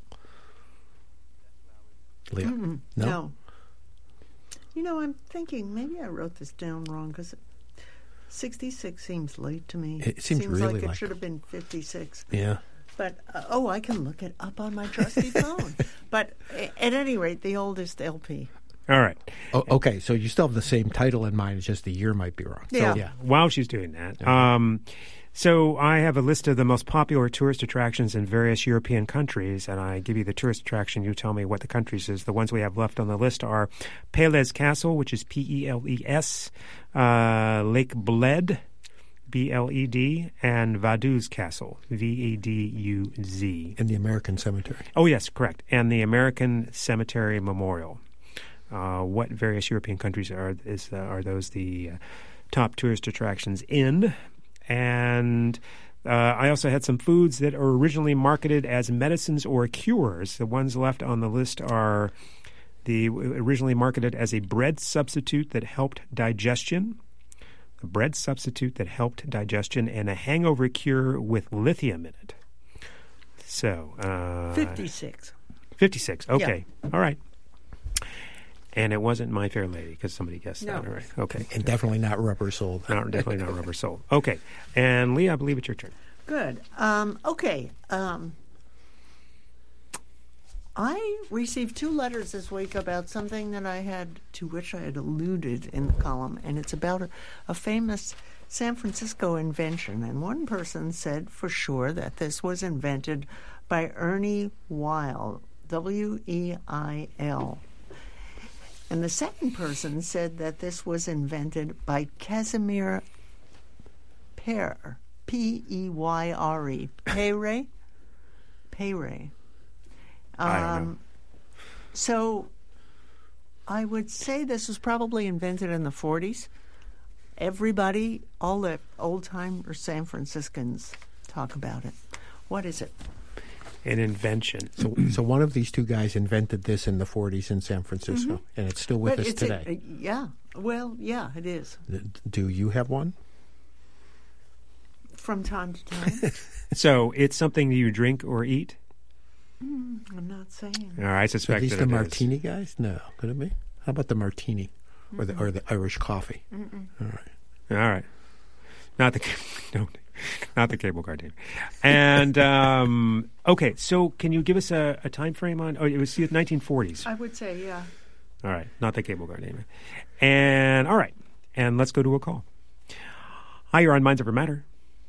Leah? Mm-mm, No? no. You know, I'm thinking maybe I wrote this down wrong because sixty-six seems late to me. It seems really like it like- should have been fifty-six. Yeah. But, uh, oh, I can look it up on my trusty phone. But a- at any rate, the oldest L P. All right. O- okay, so you still have the same title in mind. It's just the year might be wrong. Yeah. So, yeah. While she's doing that, um, so I have a list of the most popular tourist attractions in various European countries, and I give you the tourist attraction. You tell me what the countries is. The ones we have left on the list are Pelez Castle, which is P E L E S, uh, Lake Bled, B L E D, and Vaduz Castle, V A D U Z. In the American Cemetery. Oh, yes, correct. And the American Cemetery Memorial. Uh, what various European countries are is uh, are those the uh, top tourist attractions in? And uh, I also had some foods that are originally marketed as medicines or cures. The ones left on the list are the originally marketed as a bread substitute that helped digestion, a bread substitute that helped digestion, and a hangover cure with lithium in it. So uh, fifty-six. fifty-six. Okay. Yeah. All right. And it wasn't My Fair Lady because somebody guessed No. that. All right. Okay. And definitely not Rubber Soul. Not, definitely not Rubber Soul. Okay. And Leah, I believe it's your turn. Good. Um, okay. Um, I received two letters this week about something that I had, to which I had alluded in the column, and it's about a, a famous San Francisco invention. And one person said for sure that this was invented by Ernie Weil, W E I L. And the second person said that this was invented by Casimir Peyre, P E Y R E. Peyre? Peyre. Um, I don't know. So I would say this was probably invented in the forties. Everybody, all the old-timer San Franciscans talk about it. What is it? An invention. So, so one of these two guys invented this in the forties in San Francisco, Mm-hmm. and it's still with But us it's a- today. uh, yeah. Well, yeah, it is. Do you have one? From time to time. So it's something that you drink or eat? Mm, I'm not saying. All right, I Are suspect these that the it is. martini guys? No, could it be? How about the martini or the or the Irish coffee? Mm-mm. All right. All right. Not the no, not the cable car, Dana. And um, okay, so can you give us a, a time frame on? Oh, it was the nineteen forties. I would say, yeah. All right, not the cable car, Dana. And all right, and let's go to a call. Hi, you're on Minds Over Matter.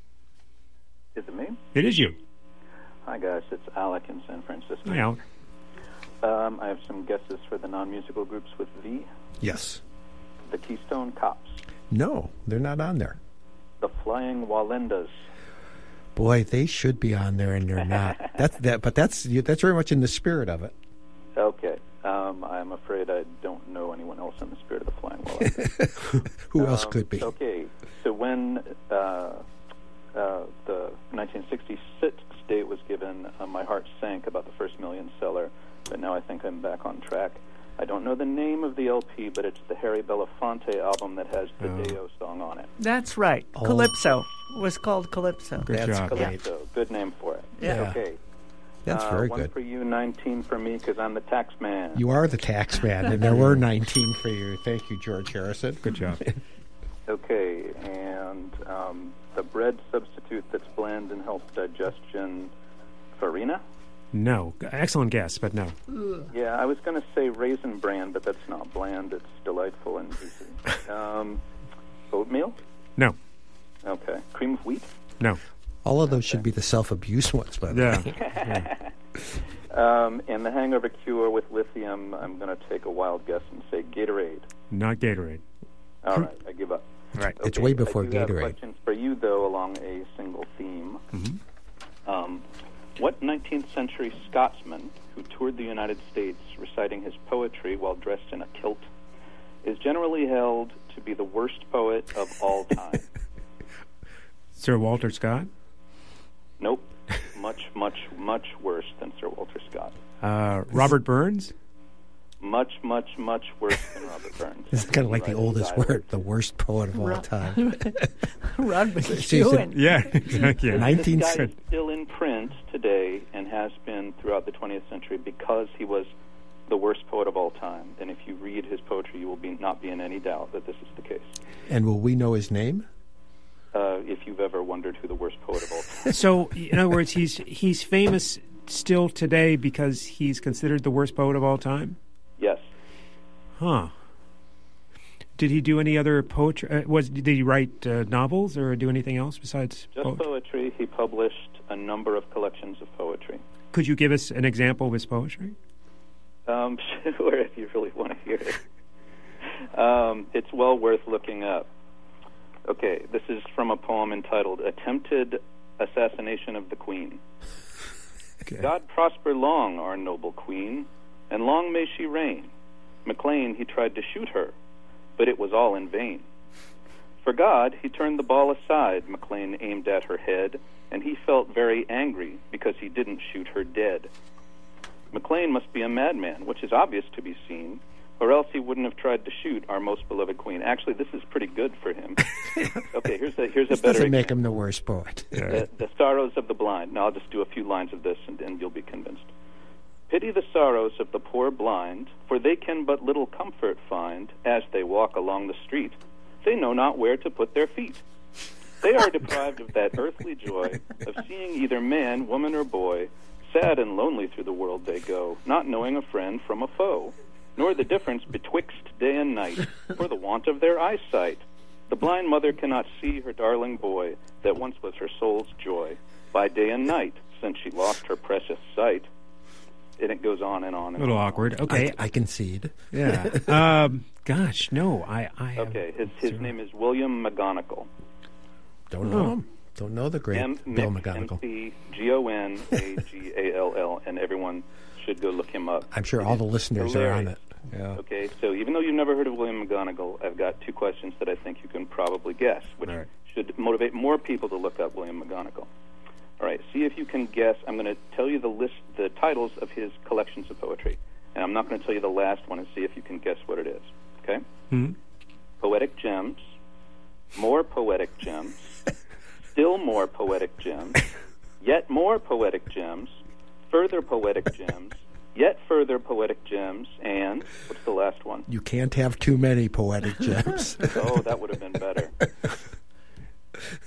Is it me? It is you. Hi, guys. It's Alec in San Francisco. Hi, Alec. Um, I have some guesses for the non-musical groups with V. Yes. The Keystone Cops. No, they're not on there. The Flying Walendas. Boy, they should be on there, and they're not. That's that, but that's that's very much in the spirit of it. Okay. Um, I'm afraid I don't know anyone else in the spirit of the Flying Walendas. Who else um, could be? Okay. So when uh, uh, the nineteen sixty-six date was given, uh, my heart sank about the first million seller, but now I think I'm back on track. I don't know the name of the L P, but it's the Harry Belafonte album that has the Oh. Deo song on it. That's right. Oh. Calypso. It was called Calypso. Good That's job. great. Calypso. Good name for it. Yeah. Okay. That's Uh, very one good. for you, nineteen for me, because I'm the tax man. You are the tax man, and there were nineteen for you. Thank you, George Harrison. Good job. Okay, and um, the bread substitute that's bland and helps digestion, Farina? No, excellent guess, but no. Yeah, I was going to say raisin bran, but that's not bland. It's delightful and juicy. Um, oatmeal? No, Okay. Cream of wheat? no. All of those should be the self-abuse ones, by the Yeah. way. yeah. Um, and the hangover cure with lithium, I'm going to take a wild guess and say Gatorade. Not Gatorade. All right, I give up. All right. It's way before I do have Gatorade. questions for you, though, along a single theme. Um, what nineteenth century Scotsman who toured the United States reciting his poetry while dressed in a kilt is generally held to be the worst poet of all time? Sir Walter Scott? Nope. Much, much, much worse than Sir Walter Scott. Uh, Robert Burns? Much, much, much worse than Robert Burns. It's kind of like the Right, oldest Tyler. word, the worst poet of all Ro- time. Rod She's McEwen. Yeah, exactly. Yeah. Nineteen This guy cent- is still in print today and has been throughout the twentieth century because he was the worst poet of all time. And if you read his poetry, you will be not be in any doubt that this is the case. And will we know his name? Uh, if you've ever wondered who the worst poet of all time is. So, in other words, he's he's famous still today because he's considered the worst poet of all time? Yes. Huh. Did he do any other poetry? Uh, was did he write uh, novels or do anything else besides Just poetry? poetry. He published a number of collections of poetry. Could you give us an example of his poetry? Um, sure, if you really want to hear it. Um, it's well worth looking up. Okay, this is from a poem entitled Attempted Assassination of the Queen. Okay. God prosper long, our noble queen, and long may she reign. Maclean, he tried to shoot her, but it was all in vain. For God, he turned the ball aside, Maclean aimed at her head, and he felt very angry because he didn't shoot her dead. Maclean must be a madman, which is obvious to be seen, or else he wouldn't have tried to shoot our most beloved queen. Actually, this is pretty good for him. Okay, here's a here's This a better doesn't make example. him the worst poet. The, the sorrows of the blind. Now I'll just do a few lines of this, and, and you'll be convinced. Pity the sorrows of the poor blind, for they can but little comfort find as they walk along the street. They know not where to put their feet. They are deprived of that earthly joy of seeing either man, woman, or boy. Sad and lonely through the world they go, not knowing a friend from a foe, nor the difference betwixt day and night, for the want of their eyesight. The blind mother cannot see her darling boy, that once was her soul's joy, by day and night, since she lost her precious sight. And it goes on and on. A And little on. awkward. Okay. I, I concede. Yeah. um, gosh, no. I. I Okay, his his name is William McGonagall. Don't know him. Don't know the great M Bill M McGonagall. C G O N A G A L L, and everyone should go look him up. I'm sure all the listeners are on it. Yeah. Okay, so even though you've never heard of William McGonagall, I've got two questions that I think you can probably guess, which All right. should motivate more people to look up William McGonagall. All right, see if you can guess. I'm going to tell you the list, the titles of his collections of poetry, and I'm not going to tell you the last one, and see if you can guess what it is. Okay? Hmm? Poetic Gems, More Poetic Gems, Still More Poetic Gems, Yet More Poetic Gems, Further Poetic Gems, Yet Further Poetic Gems, and what's the last one? You can't have too many poetic gems. Oh, that would have been better.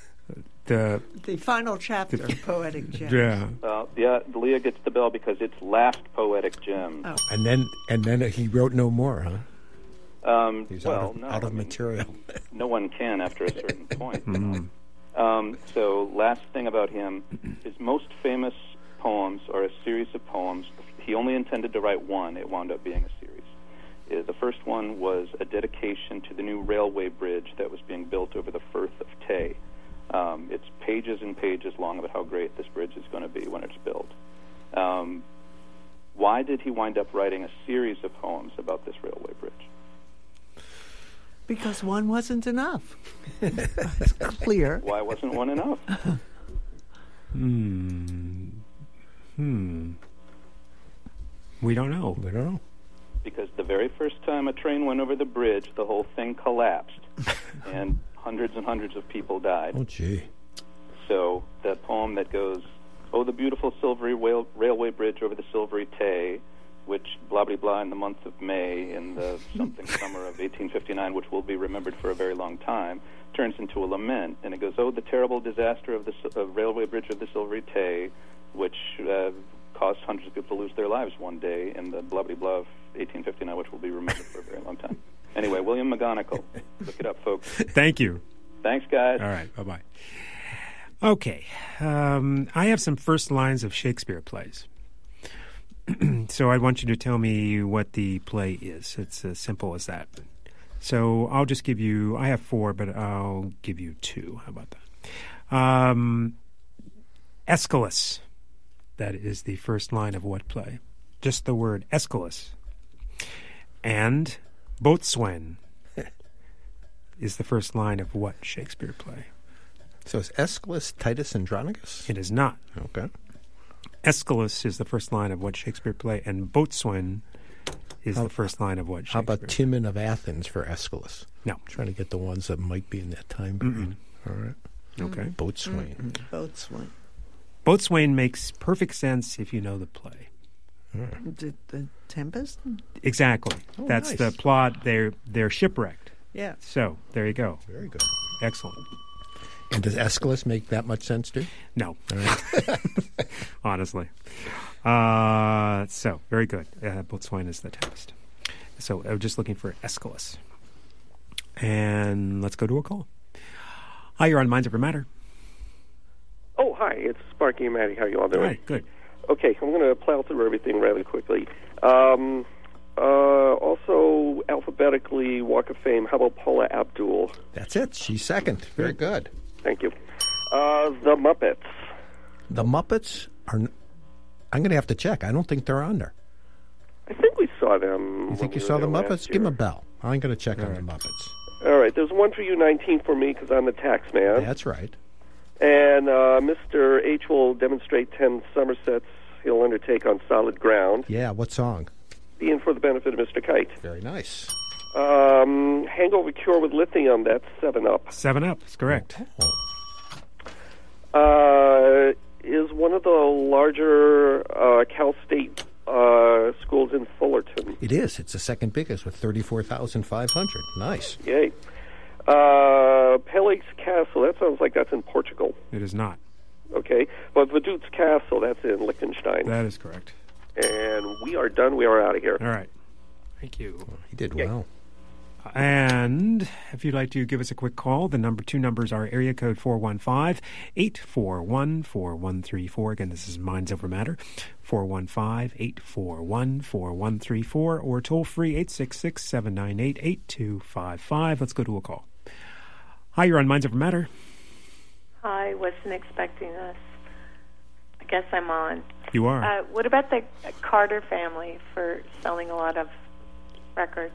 The the final chapter, Poetic Gems. Yeah. Uh, yeah, Leah gets the bell because it's last Poetic Gem. Oh. And then and then he wrote no more, huh? Um, He's well, out of, no, out of I mean, material. no one can after a certain point. Mm. Um, so, last thing about him, his most famous poems are a series of poems. He only intended to write one. It wound up being a series. Uh, the first one was a dedication to the new railway bridge that was being built over the Firth of Tay. Um, it's pages and pages long about how great this bridge is going to be when it's built. Um, why did he wind up writing a series of poems about this railway bridge? Because one wasn't enough. It's clear. Why wasn't one enough? Hmm. Hmm. We don't know. We don't know. Because the very first time a train went over the bridge, the whole thing collapsed, and hundreds and hundreds of people died. Oh, gee. So that poem that goes, "Oh, the beautiful silvery rail- railway bridge over the silvery Tay," which blah, blah, blah, in the month of May in the something summer of eighteen fifty-nine, which will be remembered for a very long time, turns into a lament. And it goes, "Oh, the terrible disaster of the uh, railway bridge of the silvery Tay," which uh, caused hundreds of people to lose their lives one day in the blah, blah, blah of eighteen fifty-nine, which will be remembered for a very long time. Anyway, William McGonagall. Look it up, folks. Thank you. Thanks, guys. All right. Bye-bye. Okay. Um, I have some first lines of Shakespeare plays. So I want you to tell me what the play is. It's as simple as that. So I'll just give you, I have four, but I'll give you two. How about that? Um, Aeschylus. That is the first line of what play? Just the word Aeschylus. And Boatswain is the first line of what Shakespeare play? So is Aeschylus Titus Andronicus? It is not. Okay. Aeschylus is the first line of what Shakespeare play, and Boatswain is how, the first line of what Shakespeare. How about Timon of Athens for Aeschylus? No. I'm trying to get the ones that might be in that time period. Mm-mm. All right. Okay. Boatswain. Mm-hmm. Boatswain. Boatswain makes perfect sense if you know the play. Right. The, the Tempest? Exactly. Oh, That's nice. the plot. They're, they're shipwrecked. Yeah. So, there you go. Very good. Excellent. And does Aeschylus make that much sense, too? No. All right. Honestly. Uh, so, very good. Uh, Boatswain is the text. So, I'm just looking for Aeschylus. And let's go to a call. Hi, you're on Minds Over Matter. Oh, hi. It's Sparky and Maddie. How you all doing? Hi, good. Okay, I'm going to plow through everything rather quickly. Um, uh, also, alphabetically, Walk of Fame, how about Paula Abdul? That's it. She's second. Very good. Thank you. Uh, the Muppets. The Muppets are... N- I'm going to have to check. I don't think they're on there. I think we saw them. You think when you we saw were the there Muppets? last Give them a year. bell. I'm going to check All on right. the Muppets. All right, there's one for you, nineteen for me, because I'm the tax man. That's right. And uh, Mister H will demonstrate ten Somersets he'll undertake on solid ground. Yeah, what song? Being for the benefit of Mister Kite. Very nice. Um, hangover cure with lithium, that's seven up. Seven Up is correct. Oh. Uh, is one of the larger uh, Cal State uh, schools in Fullerton. It is. It's the second biggest with thirty-four thousand five hundred. Nice. Yay. Uh, Pelix Castle, that sounds like that's in Portugal. It is not. Okay. But Vaduz Castle, that's in Liechtenstein. That is correct. And we are done. We are out of here. All right. Thank you. Well, he did Yay. well. And if you'd like to give us a quick call, the number two numbers are area code four one five, eight four one, four one three four. Again, this is Minds Over Matter, four one five, eight four one, four one three four, or toll free eight six six, seven nine eight, eight two five five. Let's go to a call. Hi, you're on Minds Over Matter. Hi, wasn't expecting this. I guess I'm on. You are. Uh, what about the Carter family for selling a lot of records?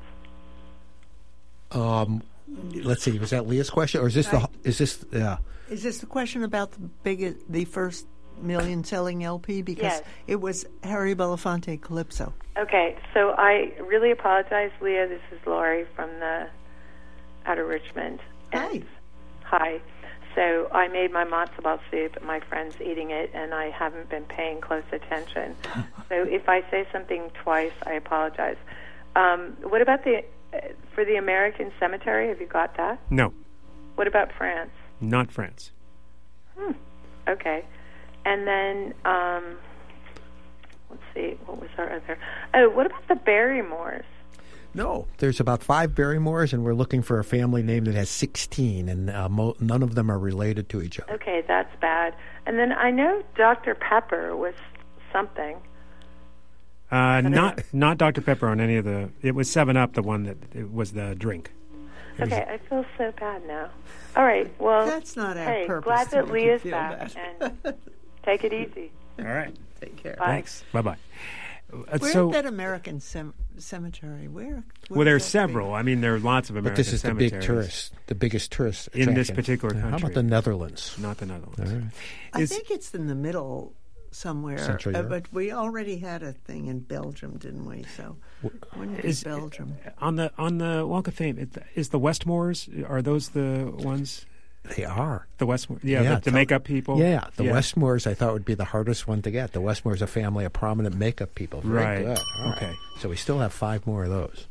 Um, let's see. Was that Leah's question, or is this the? Is this? Yeah. Is this the question about the biggest, the first million-selling L P? Because Yes. it was Harry Belafonte, Calypso. Okay, so I really apologize, Leah. This is Laurie from the out of Richmond. Hi. Hi. So I made my matzo ball soup, and my friend's eating it, and I haven't been paying close attention. So if I say something twice, I apologize. Um, what about the uh, for the American Cemetery? Have you got that? No, What about France? not France. Hmm. Okay. And then, um, let's see, what was our other? Oh, what about the Barrymores? No, there's about five Barrymores, and we're looking for a family name that has sixteen, and uh, mo- none of them are related to each other. Okay, that's bad. And then I know Doctor Pepper was something. Uh, not not Doctor Pepper on any of the. It was Seven Up, the one that it was the drink. It Okay, I feel so bad now. All right, well, That's not our hey, purpose glad to that make Lee you is feel back, bad. and take it easy. Was, all right. Take care. Bye. Thanks. Bye bye. Uh, Where's so, that American cem- cemetery? Where? where well, there's is that several. big? I mean, there are lots of American But this is the big cemeteries tourist, the biggest tourist in this attraction. particular Yeah, country. How about the Netherlands? Not the Netherlands. All right. I Is- think it's in the middle somewhere. Central uh, Europe? but we already had a thing in Belgium, didn't we? So wouldn't it be Is- Belgium? On the on the Walk of Fame, it- is the Westmores? Are those the ones? They are. The Westmore, yeah, the, the tell- makeup people. Yeah, the yeah. Westmores I thought would be the hardest one to get. The Westmores, a family of prominent makeup people. Very Right. good. All Okay. right. So we still have five more of those.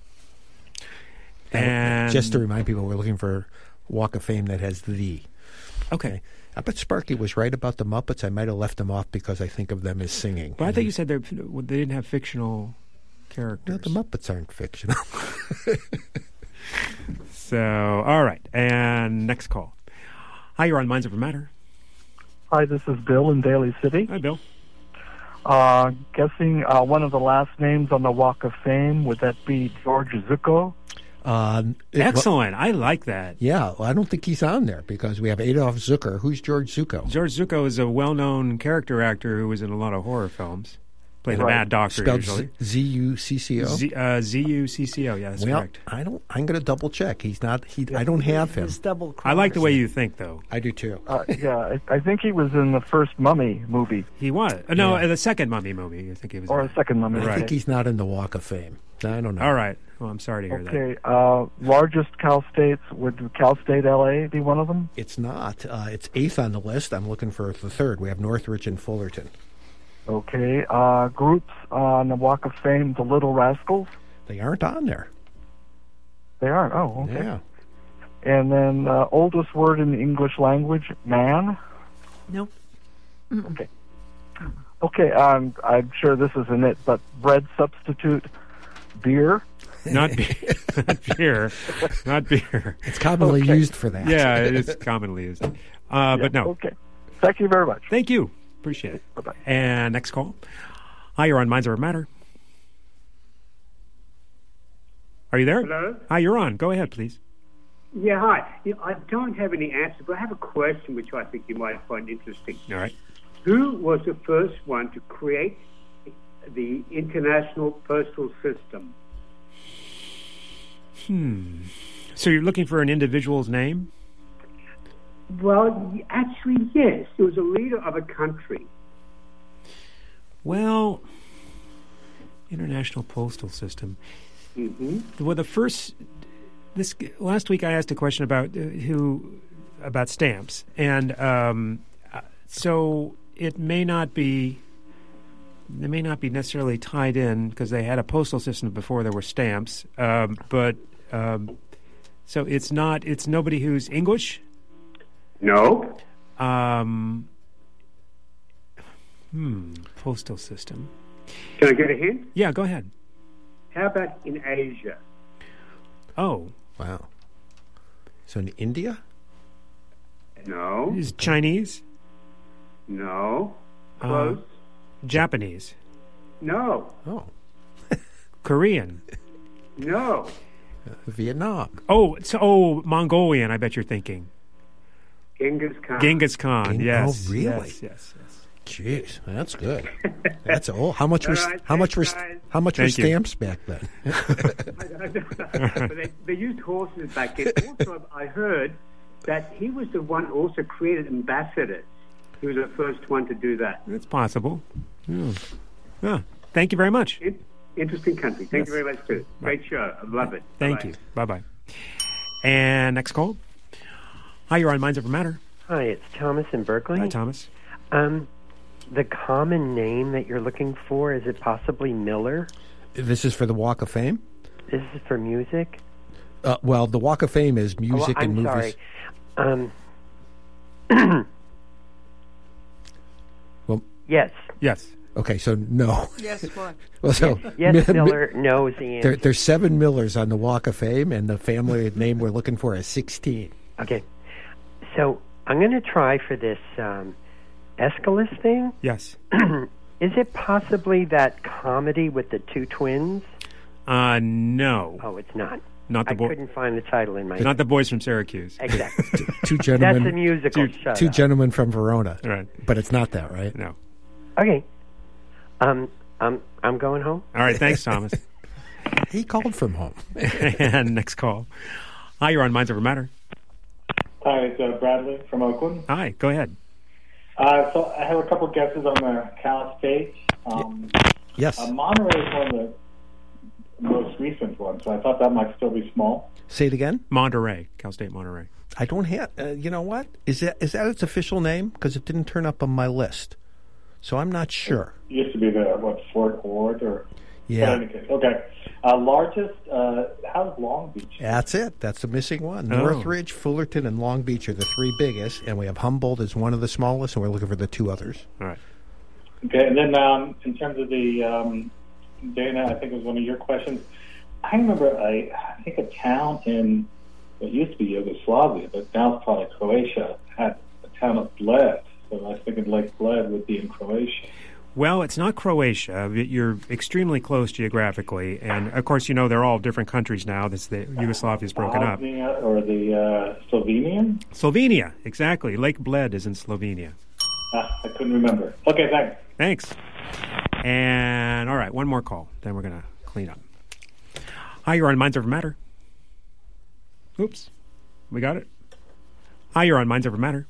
And just to remind people, we're looking for Walk of Fame that has the. Okay. I bet Sparky was right about the Muppets. I might have left them off because I think of them as singing. But I think you said they they didn't have fictional characters. No, the Muppets aren't fictional. So, all right. And next call. Hi, you're on Minds Over Matter. Hi, this is Bill in Daly City. Hi, Bill. Uh, guessing uh, one of the last names on the Walk of Fame, would that be George Zucco? Uh, it- Excellent. I like that. Yeah, well, I don't think he's on there because we have Adolf Zucker. Who's George Zucco? George Zucco is a well-known character actor who was in a lot of horror films. Plays a Right. mad doctor Spelled usually. Z U C C O. Z uh, Z U C C O. Yeah, that's well, correct. I don't. I'm going to double check. He's not. He. I don't have him. It's double I like the way you think, though. I do too. Uh, yeah, I, I think he was in the first Mummy movie. He was. Uh, no, Yeah. uh, the second Mummy movie. I think he was. Or in. a second Mummy. I Right. think he's not in the Walk of Fame. I don't know. All right. Well, I'm sorry to hear that. Okay, uh, largest Cal States, would Cal State L A be one of them? It's not. Uh, it's eighth on the list. I'm looking for the third. We have Northridge and Fullerton. Okay, uh, groups on the Walk of Fame, the Little Rascals? They aren't on there. They aren't, oh, okay. Yeah. And then uh, oldest word in the English language, man? Nope. Okay. Okay, um, I'm sure this isn't it, but bread substitute, beer? Not beer. Not beer. Not beer. It's commonly Okay. used for that. Yeah, it is commonly used. Uh, Yeah, but no. Okay. Thank you very much. Thank you. Appreciate it. Bye-bye. And next call. Hi, you're on Minds Over Matter. Are you there? Hello? Hi, you're on. Go ahead, please. Yeah, hi. You know, I don't have any answers, but I have a question which I think you might find interesting. All right. Who was the first one to create the International Postal System? Hmm. So you're looking for an individual's name? Well, actually, yes. It was a leader of a country. Well, International Postal System. Mm-hmm. Well, the first this last week I asked a question about uh, who about stamps, and um, uh, so it may not be they may not be necessarily tied in because they had a postal system before there were stamps, um, but um, so it's not it's nobody who's English. No. Um, hmm. Postal system. Can I get a hint? Yeah, go ahead. How about in Asia? Oh, wow. So in India? No. Is it Chinese? No. Uh, Close. Japanese? No. Oh. Korean? No. Uh, Vietnam. Oh, it's, oh, Mongolian. I bet you're thinking. Genghis Khan. Genghis Khan. Gen- yes. Oh, really? Yes. Yes. yes. Jeez, that's good. That's old. How much All was right, how much was thanks, guys. how much were Thank you. stamps back then? but they, they used horses back then. Also, I heard that he was the one who also created ambassadors. He was the first one to do that. It's possible. Yeah. Yeah. Thank you very much. In, interesting country. Thank Yes. you very much, too. Great show. I love it. Thank Bye-bye. you. Bye bye. And next call. Hi, you're on Minds Over Matter. Hi, it's Thomas in Berkeley. Hi, Thomas. Um, the common name that you're looking for, is it possibly Miller? This is for the Walk of Fame? This is for music? Uh, well, the Walk of Fame is music oh, and I'm movies. sorry. Um, Yes. Yes. Okay, so no. Yes, what? Well, so Yes, Mi- Mi- Miller knows the answer. There, there's seven Millers on the Walk of Fame, and the family name we're looking for is sixteen. Okay. So I'm going to try for this um, Aeschylus thing. Yes. Is it possibly that comedy with the two twins? Uh, no. Oh, it's not. Not the I bo- couldn't find the title in my... Not the boys from Syracuse. Exactly. Two gentlemen. That's a musical. Two, Shut two up. gentlemen from Verona. Right. But it's not that, right? No. Okay. Um, I'm I'm going home. All right. Thanks, Thomas. He called from home. And next call. Hi, you're on Minds Over Matter. Hi, it's uh, Bradley from Oakland. Hi, go ahead. Uh, so I have a couple guesses on the Cal State. Um, yes. Uh, Monterey is one of the most recent ones, so I thought that might still be small. Say it again. Monterey, Cal State Monterey. I don't have. Uh, you know what? Is that is that its official name? Because it didn't turn up on my list, so I'm not sure. It used to be the what Fort Ord or Yeah. but in any case, okay. Uh, largest. Uh, how's Long Beach? That's it. That's the missing one. Oh. Northridge, Fullerton, and Long Beach are the three biggest, and we have Humboldt as one of the smallest, and we're looking for the two others. All right. Okay, and then um, in terms of the um, Dana, I think it was one of your questions. I remember a, I think a town in what used to be Yugoslavia, but now it's part of Croatia, had a town of Bled. So I was thinking Lake Bled would be in Croatia. Well, it's not Croatia. You're extremely close geographically, and of course, you know they're all different countries now. This the Yugoslavia's broken up. Bosnia or the uh, Slovenian? Slovenia, exactly. Lake Bled is in Slovenia. Ah, I couldn't remember. Okay, thanks. Thanks. And all right, one more call, then we're gonna clean up. Hi, you're on Minds Over Matter. Oops, we got it. Hi, you're on Minds Over Matter.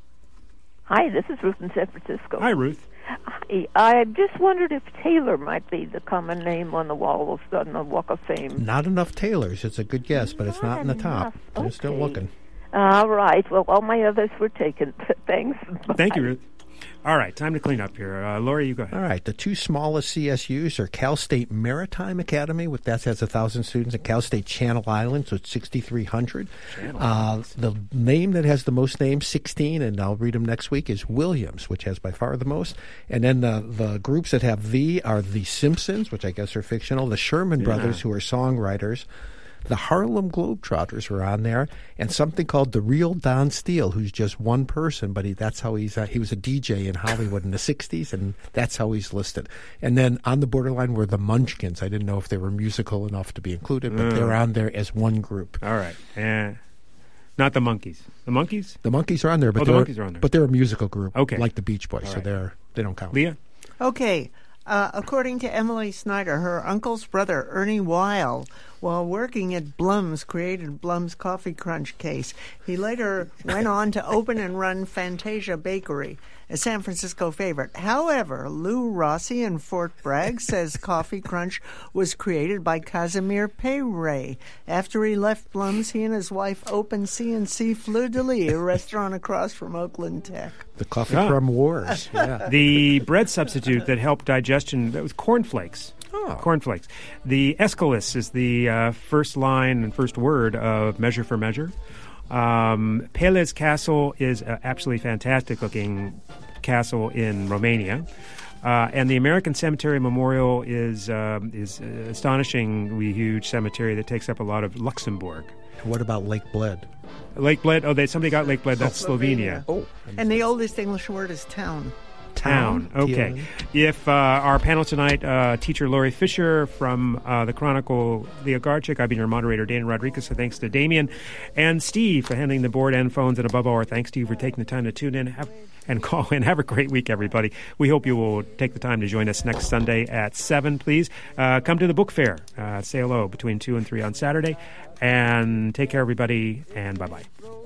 Hi, this is Ruth in San Francisco. Hi, Ruth. Hi, I just wondered if Taylor might be the common name on the wall of on the Walk of Fame. Not enough Taylors. It's a good guess, but it's not in the top. enough. We're still Okay. looking. All right. Well, all my others were taken. Thanks. Thank you, Ruth. All right, time to clean up here. Uh, Lori, you go ahead. All right, the two smallest C S Us are Cal State Maritime Academy, with that has one thousand students, and Cal State Channel Islands, so it's sixty-three hundred. Uh, the name that has the most names, sixteen, and I'll read them next week, is Williams, which has by far the most. And then the, the groups that have the are the Simpsons, which I guess are fictional, the Sherman Yeah. Brothers, who are songwriters. The Harlem Globetrotters were on there, and something called the Real Don Steele, who's just one person, but he, that's how he's uh, he was a D J in Hollywood in the sixties, and that's how he's listed. And then on the borderline were the Munchkins. I didn't know if they were musical enough to be included, but Mm. they're on there as one group. All right, and not the Monkees. The Monkees? The Monkees are on there, but Oh, the they're Monkees are on there. but they're a musical group, Okay. like the Beach Boys, All so right. they're they don't count. Leah? Okay. Uh, according to Emily Snyder, her uncle's brother, Ernie Weil, while working at Blum's, created Blum's Coffee Crunch case. He later went on to open and run Fantasia Bakery, a San Francisco favorite. However, Lou Rossi in Fort Bragg says Coffee Crunch was created by Casimir Peyre. After he left Blum's, he and his wife opened C and C Fleur de Lis, a restaurant across from Oakland Tech. The Coffee Ah. Crumb Wars. Yeah. The bread substitute that helped digestion, that was cornflakes. Oh. Cornflakes. The Aeschylus is the uh, first line and first word of Measure for Measure. Um, Pelez Castle is an absolutely fantastic-looking castle in Romania. Uh, and the American Cemetery Memorial is um, is an astonishingly huge cemetery that takes up a lot of Luxembourg. What about Lake Bled? Lake Bled, oh, they, somebody got Lake Bled, that's Slovenia. Oh. And the oldest English word is town. Town. Town. Okay. If uh, our panel tonight, uh, teacher Lori Fisher from uh, the Chronicle, Leah Garchik, I've been your moderator, Dana Rodriguez, so thanks to Damien and Steve for handling the board and phones, and above all, our thanks to you for taking the time to tune in have, and call in. Have a great week, everybody. We hope you will take the time to join us next Sunday at seven, please. Uh, come to the book fair. Uh, say hello between two and three on Saturday, and take care, everybody, and bye-bye.